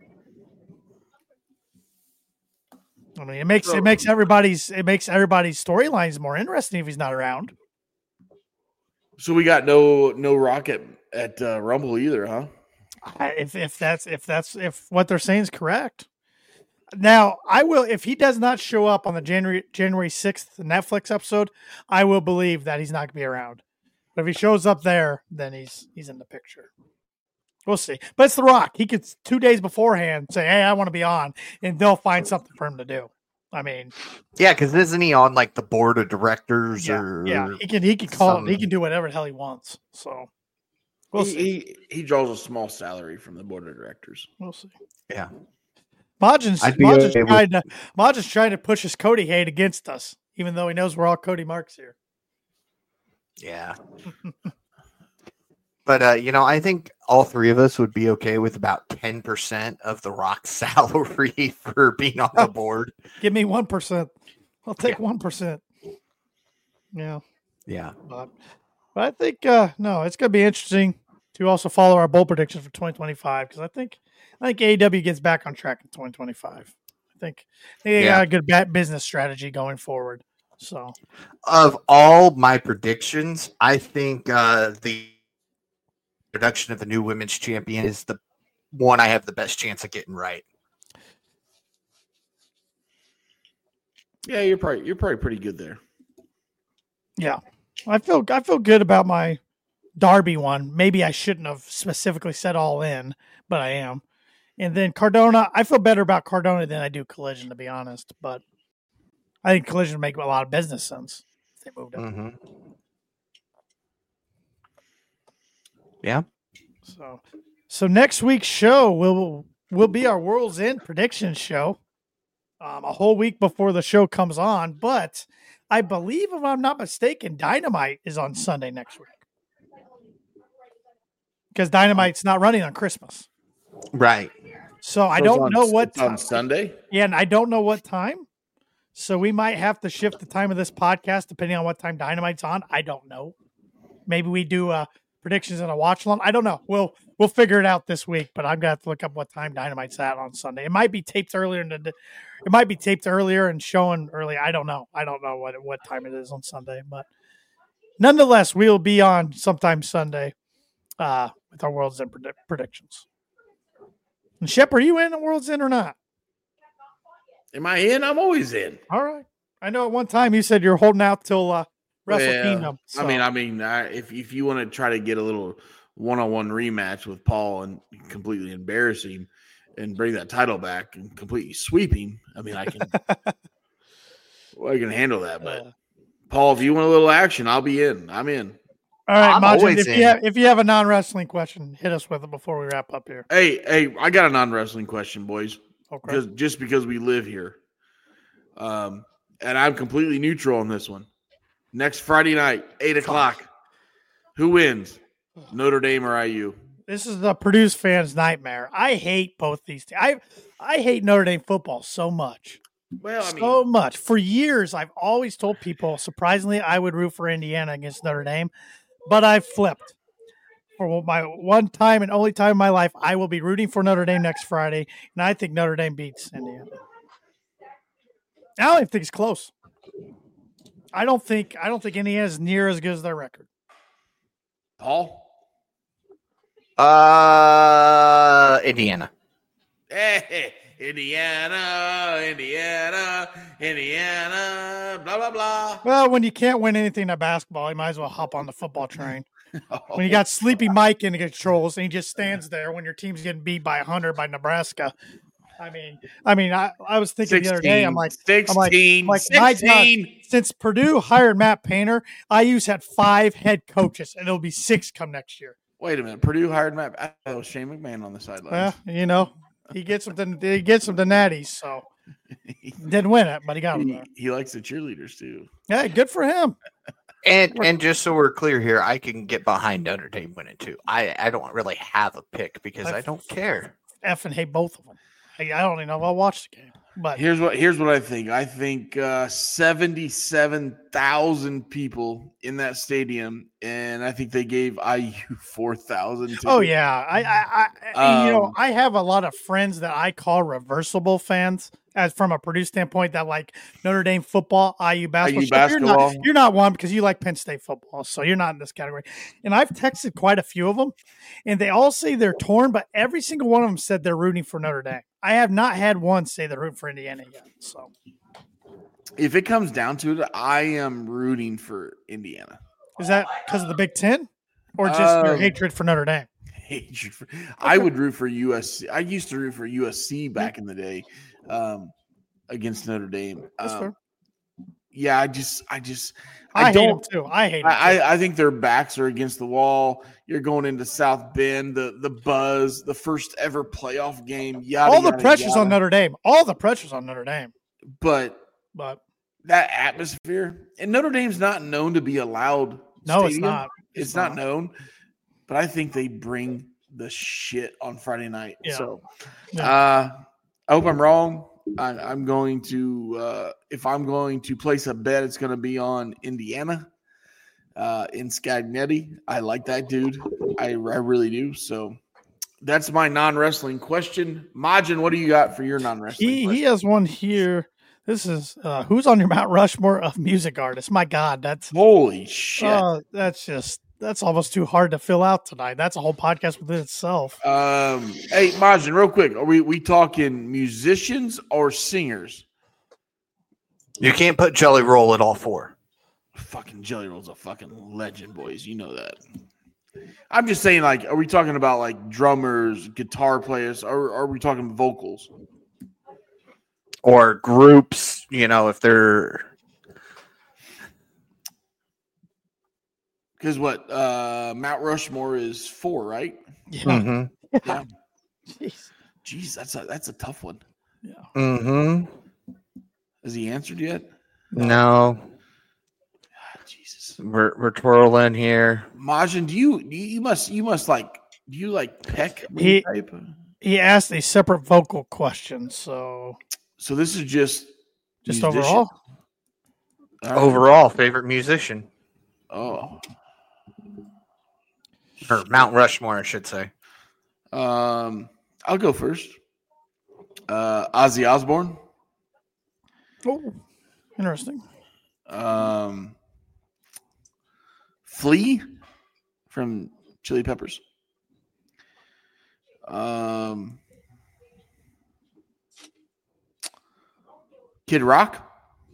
I mean, it makes So- it makes everybody's it makes everybody's storylines more interesting if he's not around. so we got no no Rock at, at uh, Rumble either, huh? I- If if that's if that's if what they're saying is correct. Now, I will if he does not show up on the January January sixth Netflix episode, I will believe that he's not going to be around. But if he shows up there, then he's he's in the picture. We'll see. But it's The Rock. He could two days beforehand say, "Hey, I want to be on," and they'll find something for him to do. I mean, Yeah, because isn't he on like the board of directors yeah, or yeah, he can he can call it. He some- can do whatever the hell he wants. So we'll he, see. he he draws a small salary from the board of directors. We'll see. Yeah. Majin's, I'd be Majin's, okay with- trying to, Majin's trying to push his Cody hate against us, even though he knows we're all Cody Marks here. Yeah. But uh, you know, I think all three of us would be okay with about ten percent of the Rock's salary for being on the board. Give me one percent. I'll take one percent. Yeah, Yeah. but, but I think uh, no, it's going to be interesting to also follow our bowl predictions for twenty twenty-five because I think I think A E W gets back on track in twenty twenty-five. I think they Yeah. got a good ba- business strategy going forward. So Of all my predictions, I think uh, the introduction of the new women's champion is the one I have the best chance of getting right. Yeah, you're probably you're probably pretty good there. yeah, I feel I feel good about my Darby one. Maybe I shouldn't have specifically said all in, but I am. And then Cardona, I feel better about Cardona than I do Collision, to be honest. But I think Collision would make a lot of business sense if they moved up. Mm-hmm. Yeah. So, so next week's show will will be our World's End predictions show. Um, a whole week before the show comes on, but I believe, if I'm not mistaken, Dynamite is on Sunday next week because Dynamite's not running on Christmas. Right. So I So it's don't on- know what it's on time. Sunday. Yeah, and I don't know what time. So we might have to shift the time of this podcast depending on what time Dynamite's on. I don't know. Maybe we do uh, predictions and a watch along. I don't know. We'll we'll figure it out this week. But I'm gonna have to look up what time Dynamite's at on Sunday. It might be taped earlier. In the, it might be taped earlier and showing early. I don't know. I don't know what what time it is on Sunday. But nonetheless, we'll be on sometime Sunday uh, with our World's End predi- predictions. And Shep, are you in the World's End or not? Am I in? I'm always in. All right. I know at one time you said you're holding out till uh, Wrestle Well, Kingdom. I so- mean, I mean, I, if if you want to try to get a little one-on-one rematch with Paul and completely embarrass him and bring that title back and completely sweep him, I mean, I can, well, I can handle that. But Uh, Paul, if you want a little action, I'll be in. I'm in. all right, I'm Majin, always if in. you have if you have a non wrestling question, hit us with it before we wrap up here. Hey, hey, I got a non-wrestling question, boys. Okay. Because just because we live here, um, and I'm completely neutral on this one. Next Friday night, eight o'clock. Who wins? Notre Dame or I U? This is the Purdue's fans' nightmare. I hate both these teams. I I hate Notre Dame football so much. Well, I mean, so much. For years, I've always told people, surprisingly, I would root for Indiana against Notre Dame, but I flipped. For my one time and only time in my life, I will be rooting for Notre Dame next Friday, and I think Notre Dame beats Indiana. I don't even think it's close. I don't think I don't think Indiana is near as good as their record. Paul? Uh, Indiana. Hey, Indiana, Indiana, Indiana, blah, blah, blah. Well, when you can't win anything at basketball, you might as well hop on the football train. When you got Sleepy Mike in the controls and he just stands there when your team's getting beat by one hundred by Nebraska. I mean, I mean, I, I was thinking sixteen, the other day, I'm like, sixteen, I'm like, I'm like my God, since Purdue hired Matt Painter, I U's had five head coaches, and it'll be six come next year. Wait a minute. Purdue hired Matt. I thought it was Shane McMahon on the sidelines. Well, you know, he gets them to, he gets them to natties, so didn't win it, but he got them he, there. he likes the cheerleaders, too. Yeah, good for him. And and just so we're clear here, I can get behind Notre Dame winning too. I, I don't really have a pick because I, I don't care. Effing hate both of them. I, I don't even know if I'll watch the game. But Here's what here's what I think. I think uh, seventy-seven thousand people in that stadium, and I think they gave I U four thousand. Oh yeah, I, I, I Um, you know, I have a lot of friends that I call reversible fans, as from a Purdue standpoint, that like Notre Dame football, I U basketball. I U So You're basketball. not, you're not one because you like Penn State football, so you're not in this category. And I've texted quite a few of them, and they all say they're torn, but every single one of them said they're rooting for Notre Dame. I have not had one say they're rooting for Indiana yet. So If it comes down to it, I am rooting for Indiana. is that because of the Big Ten, or just your Um, hatred for Notre Dame? Hatred for- I would root for U S C. I used to root for U S C back in the day um, against Notre Dame. That's Um, fair. Yeah, I just, I just, I, I, hate them don't. too. I hate them. I, I- I think their backs are against the wall. You're going into South Bend, the the buzz, the first ever playoff game. Yada, all the yada, pressure's yada. on Notre Dame. All the pressure's on Notre Dame. But But that atmosphere, and Notre Dame's not known to be a loud. no, it's stadium. not. It's, not, known. But I think they bring the shit on Friday night. Yeah. So, Yeah. uh, I hope I'm wrong. I, I'm going to, uh, if I'm going to place a bet, it's going to be on Indiana uh, in Scagnetti. I like that dude. I, I really do. So that's my non-wrestling question. Majin, what do you got for your non-wrestling He question? he has one here. This is uh, who's on your Mount Rushmore of music artists? My God, that's Holy shit. uh, that's just that's almost too hard to fill out tonight. That's a whole podcast within itself. Um, hey, Majin, real quick. Are we, we talking musicians or singers? You can't put Jelly Roll at all four. Fucking Jelly Roll's a fucking legend, boys. You know that. I'm just saying, like, are we talking about like drummers, guitar players, or are we talking vocals? Or groups, you know, if they're Because what uh, Mount Rushmore is four, right? Yeah. Mhm. Yeah. Jeez. Jeez, that's a that's a tough one. Yeah. Mhm. Has he answered yet? No, Ah, Jesus, we're we're twirling here. Majin, do you you you must you must like do you like peck when He- you type? He asked a separate vocal question, so So this is just just musician. overall. All right. Overall, favorite musician Oh, or Mount Rushmore, I should say. um, I'll go first. Uh, Ozzy Osbourne. Oh, interesting. Um, Flea from Chili Peppers. Um, Kid Rock.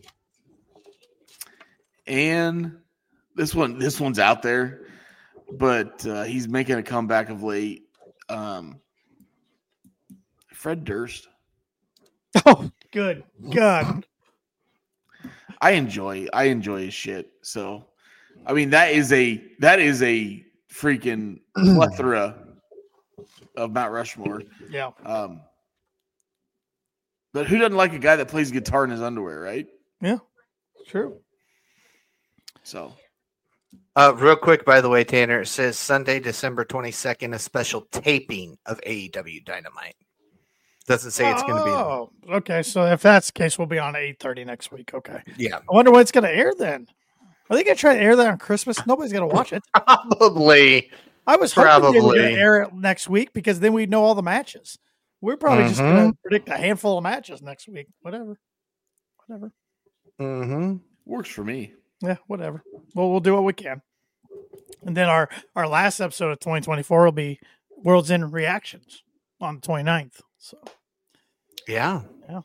And this one, this one's out there, but uh, he's making a comeback of late. Um, Fred Durst. Oh, good, good. I enjoy I enjoy his shit. So I mean that is a that is a freaking plethora of Mount Rushmore. Yeah. Um, but who doesn't like a guy that plays guitar in his underwear, right? Yeah. True. So, Uh, real quick, by the way, Tanner, it says Sunday, December twenty-second, a special taping of A E W Dynamite. Doesn't say it's going to be. Oh, okay. So if that's the case, we'll be on at eight thirty next week. Okay. Yeah, I wonder when it's going to air then. Are they going to try to air that on Christmas? Nobody's going to watch it. probably. I was hoping they were going Probably. to air it next week because then we'd know all the matches. We're probably just going Mhm. to predict a handful of matches next week. Whatever. Whatever. Mm-hmm. works for me. Yeah, whatever. Well, we'll do what we can. And then our, our last episode of twenty twenty-four will be World's End Reactions on the twenty-ninth. So, Yeah.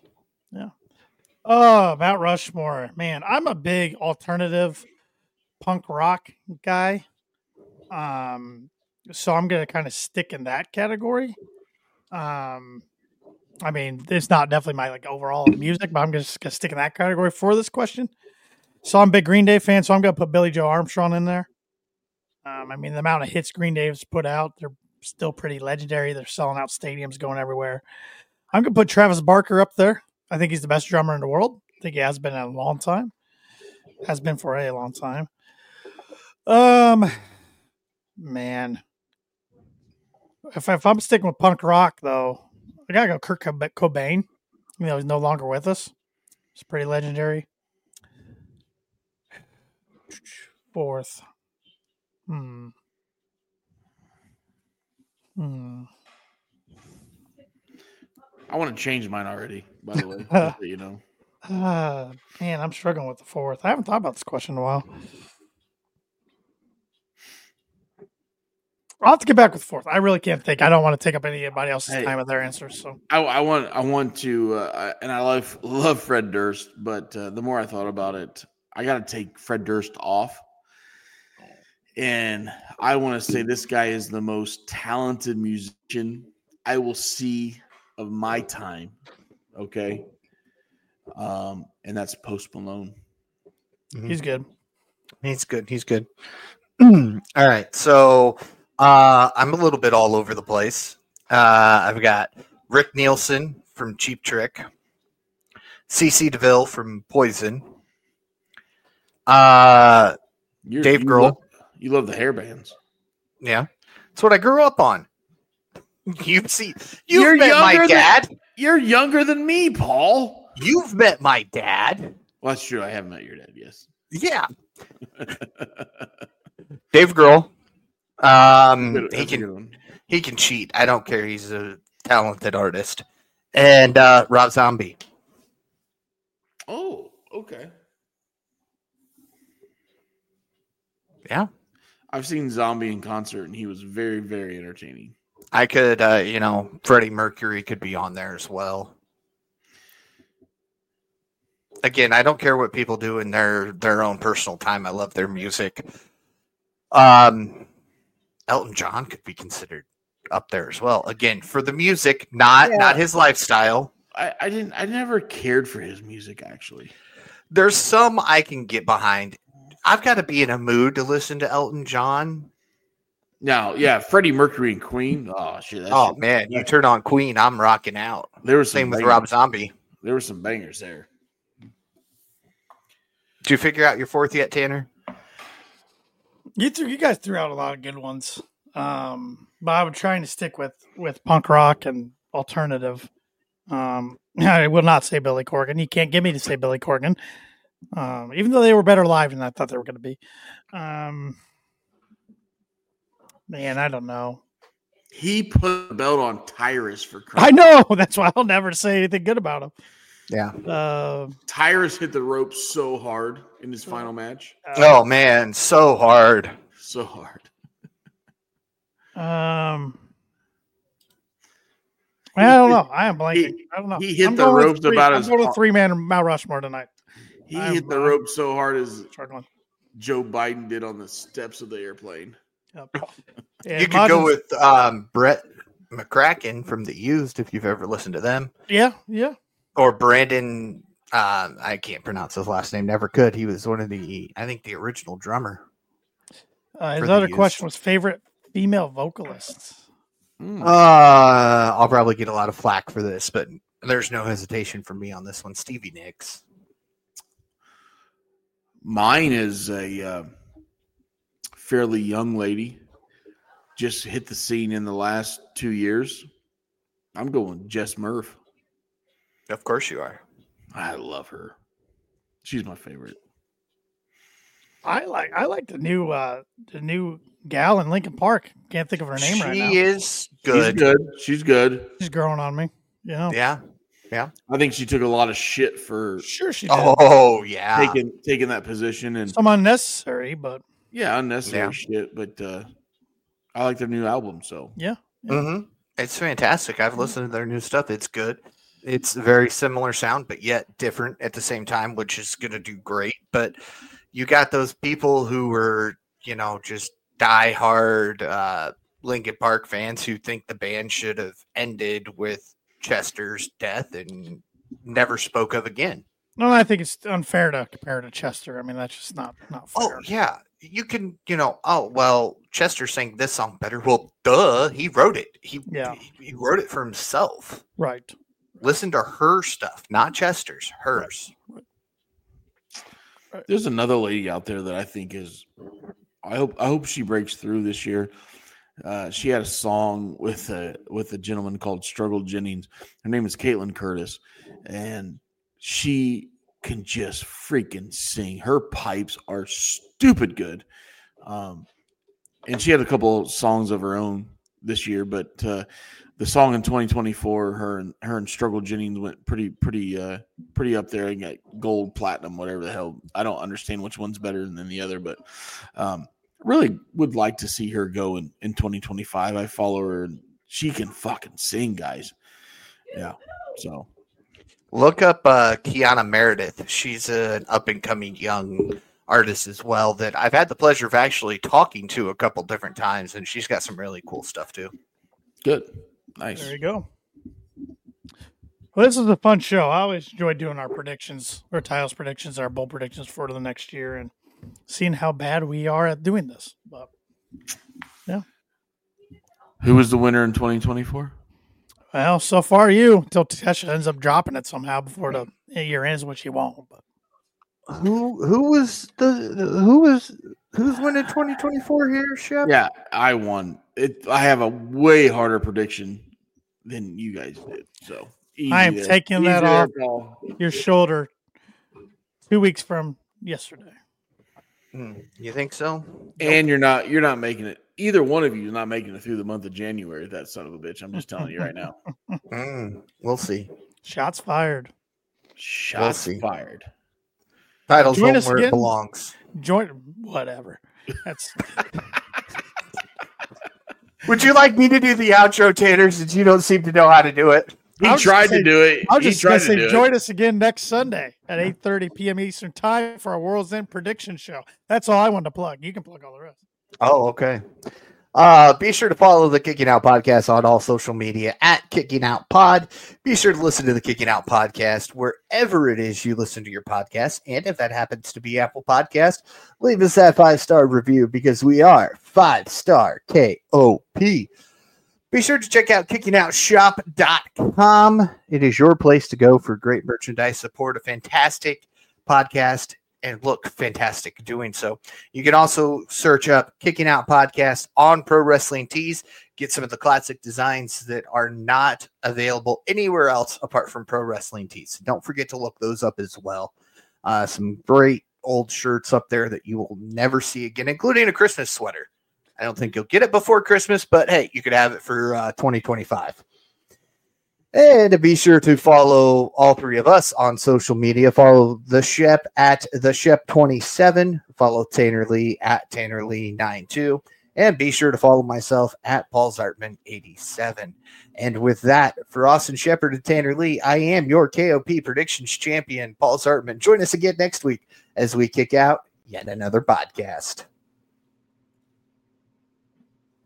oh, Mount Rushmore. Man, I'm a big alternative punk rock guy. Um, so I'm going to kind of stick in that category. Um, I mean, it's not definitely my like overall music, but I'm just going to stick in that category for this question. So I'm a big Green Day fan, so I'm going to put Billy Joe Armstrong in there. Um, I mean, the amount of hits Green Day has put out, they're still pretty legendary. They're selling out stadiums, going everywhere. I'm going to put Travis Barker up there. I think he's the best drummer in the world. I think he has been in a long time. Has been for a long time. Um, man. If, if I'm sticking with punk rock, though, I got to go Kurt Cob- Cobain. You know, he's no longer with us. It's pretty legendary. Fourth. Hmm. Hmm. I want to change mine already, by the way. just so you know. Uh, man, I'm struggling with the fourth. I haven't thought about this question in a while. I'll have to get back with fourth. I really can't think. I don't want to take up anybody else's Hey. time with their answers. So I, I want I want to, uh, and I love love Fred Durst, but uh, the more I thought about it, I got to take Fred Durst off. And I want to say this guy is the most talented musician I will see of my time. Okay. Um, and that's Post Malone. he's good. He's good. He's good. All right. So uh, I'm a little bit all over the place. Uh, I've got Rick Nielsen from Cheap Trick, C C DeVille from Poison, uh, You're, Dave you Grohl. Love, you love the hair bands. Yeah, that's what I grew up on. You've seen, you've You're met my younger than- dad. You're younger than me, Paul. You've met my dad. Well, that's true. I have met your dad. Yes. Yeah, Dave Grohl. Um, Good- he that's a can good one. he can cheat. I don't care. He's a talented artist. And uh, Rob Zombie. Oh, okay. Yeah, I've seen Zombie in concert, and he was very, very entertaining. I could. Uh, you know, Freddie Mercury could be on there as well. Again, I don't care what people do in their their own personal time. I love their music. Um, Elton John could be considered up there as well. Again, for the music, not Yeah. not his lifestyle. I, I didn't. I never cared for his music. Actually, There's some I can get behind. I've got to be in a mood to listen to Elton John. now, yeah, Freddie Mercury and Queen. Oh shit! That Oh shit- man, you turn on Queen, I'm rocking out. there was some Same with bangers. Rob Zombie. There were some bangers there. Did you figure out your fourth yet, Tanner? You threw, you guys threw out a lot of good ones. Um, but I'm trying to stick with with punk rock and alternative. Um, I will not say Billy Corgan. You can't get me to say Billy Corgan. Um, even though they were better live than I thought they were going to be. Um, man, I don't know. He put the belt on Tyrus for Christ. I know. That's why I'll never say anything good about him. Yeah. Uh, Tyrus hit the rope so hard in his final match. Oh man, so hard. So hard. um, I don't know. I am blanking. He- I don't know. he hit I'm the going with ropes three, about I'm as going with hard- three man Mount Rushmore tonight. He I'm- hit the I'm- rope so hard as Struggling. Joe Biden did on the steps of the airplane. Yep. Yeah, You could go Modern's- with um, Brett McCracken from The Used if you've ever listened to them, Yeah, yeah. or Brandon. Um, I can't pronounce his last name. Never could. He was one of the, I think, the original drummer. Uh, For his the other youth. question was favorite female vocalists. Mm. Uh, I'll probably get a lot of flack for this, but. There's no hesitation for me on this one. Stevie Nicks. Mm. Uh, I'll probably get a lot of flack for this, but there's no hesitation for me on this one. Stevie Nicks. Mm. Uh, I'll probably get a lot of flack for this, but there's no hesitation for me on this one. Stevie Nicks. Mine is a uh, fairly young lady. Just hit the scene in the last two years. I'm going Jess Murph. Of course you are. I love her. She's my favorite. I like I like the new uh the new gal in Lincoln Park. Can't think of her name she right now. is good. She's good. She's good. She's growing on me. Yeah. Yeah. Yeah. I think she took a lot of shit for Sure she did. Oh, yeah. taking taking that position, and Some unnecessary, but yeah, unnecessary Yeah. shit. But uh, I like their new album. So yeah. hmm It's fantastic. I've listened to their new stuff. It's good. It's very similar sound, but yet different at the same time, which is going to do great. But you got those people who were, you know, just diehard uh, Linkin Park fans who think the band should have ended with Chester's death and never spoke of again. No, I think it's unfair to compare to Chester. I mean, that's just not not Oh, fair. yeah. You can, you know, oh, well, Chester sang this song better. Well, duh. He wrote it. He, Yeah. he, he wrote it for himself. Right. Listen to her stuff, not Chester's, hers. there's another lady out there that I think is. I hope I hope she breaks through this year. Uh, she had a song with a with a gentleman called Struggle Jennings. Her name is Caitlin Curtis, and she can just freaking sing. Her pipes are stupid good. Um, and she had a couple songs of her own this year, but uh, the song in twenty twenty-four, her and her and Struggle Jennings went pretty, pretty, uh, pretty up there and got gold, platinum, whatever the hell. I don't understand which one's better than the other, but um, really would like to see her go in, in twenty twenty-five. I follow her, and she can fucking sing, guys. Yeah, so. Look up uh, Kiana Meredith. She's an up and coming young artist as well that I've had the pleasure of actually talking to a couple different times, and she's got some really cool stuff too. Good. Nice. There you go. Well, this is a fun show. I always enjoy doing our predictions, our Tiles predictions, our bowl predictions for the next year, and seeing how bad we are at doing this. But yeah. Who was the winner in twenty twenty-four? Well, so far you, until Tesha ends up dropping it somehow before the year ends, which he won't. But Who who was the who was who's winning twenty twenty-four here, Shep? Yeah, I won. It. I have a way harder prediction than you guys did. So easy I am there. taking Easy that there, off Paul. your shoulder two weeks from yesterday. Hmm, you think so? And you're not. You're not making it. Either one of you is not making it through the month of January. That son of a bitch. I'm just telling you right now. Mm, we'll see. Shots fired. Shots see. fired. Title's Join home us where again. it belongs. Join whatever. That's Would you like me to do the outro, Tanner, since you don't seem to know how to do it? He I was tried just to saying- do it. I was he just tried gonna to say do join it. us again next Sunday at eight thirty p.m. Eastern time for our World's End prediction show. That's all I wanted to plug. You can plug all the rest. Oh, okay. Uh, be sure to follow the Kicking Out Podcast on all social media at Kicking Out Pod. Be sure to listen to the Kicking Out Podcast wherever it is you listen to your podcast. And if that happens to be Apple Podcast, leave us that five-star review because we are five-star K O P. Be sure to check out kicking out shop dot com. It is your place to go for great merchandise, support a fantastic podcast, and look fantastic doing so. You can also search up Kicking Out Podcast on Pro Wrestling Tees. Get some of the classic designs that are not available anywhere else apart from Pro Wrestling Tees. Don't forget to look those up as well. Uh, some great old shirts up there that you will never see again, including a Christmas sweater. I don't think you'll get it before Christmas, but hey, you could have it for uh, twenty twenty-five. And be sure to follow all three of us on social media. Follow the Shep at the Shep twenty-seven. Follow Tanner Lee at Tanner Lee ninety-two. And be sure to follow myself at Paul Zartman eighty-seven. And with that, for Austin Shepard and Tanner Lee, I am your K O P predictions champion, Paul Zartman. Join us again next week as we kick out yet another podcast.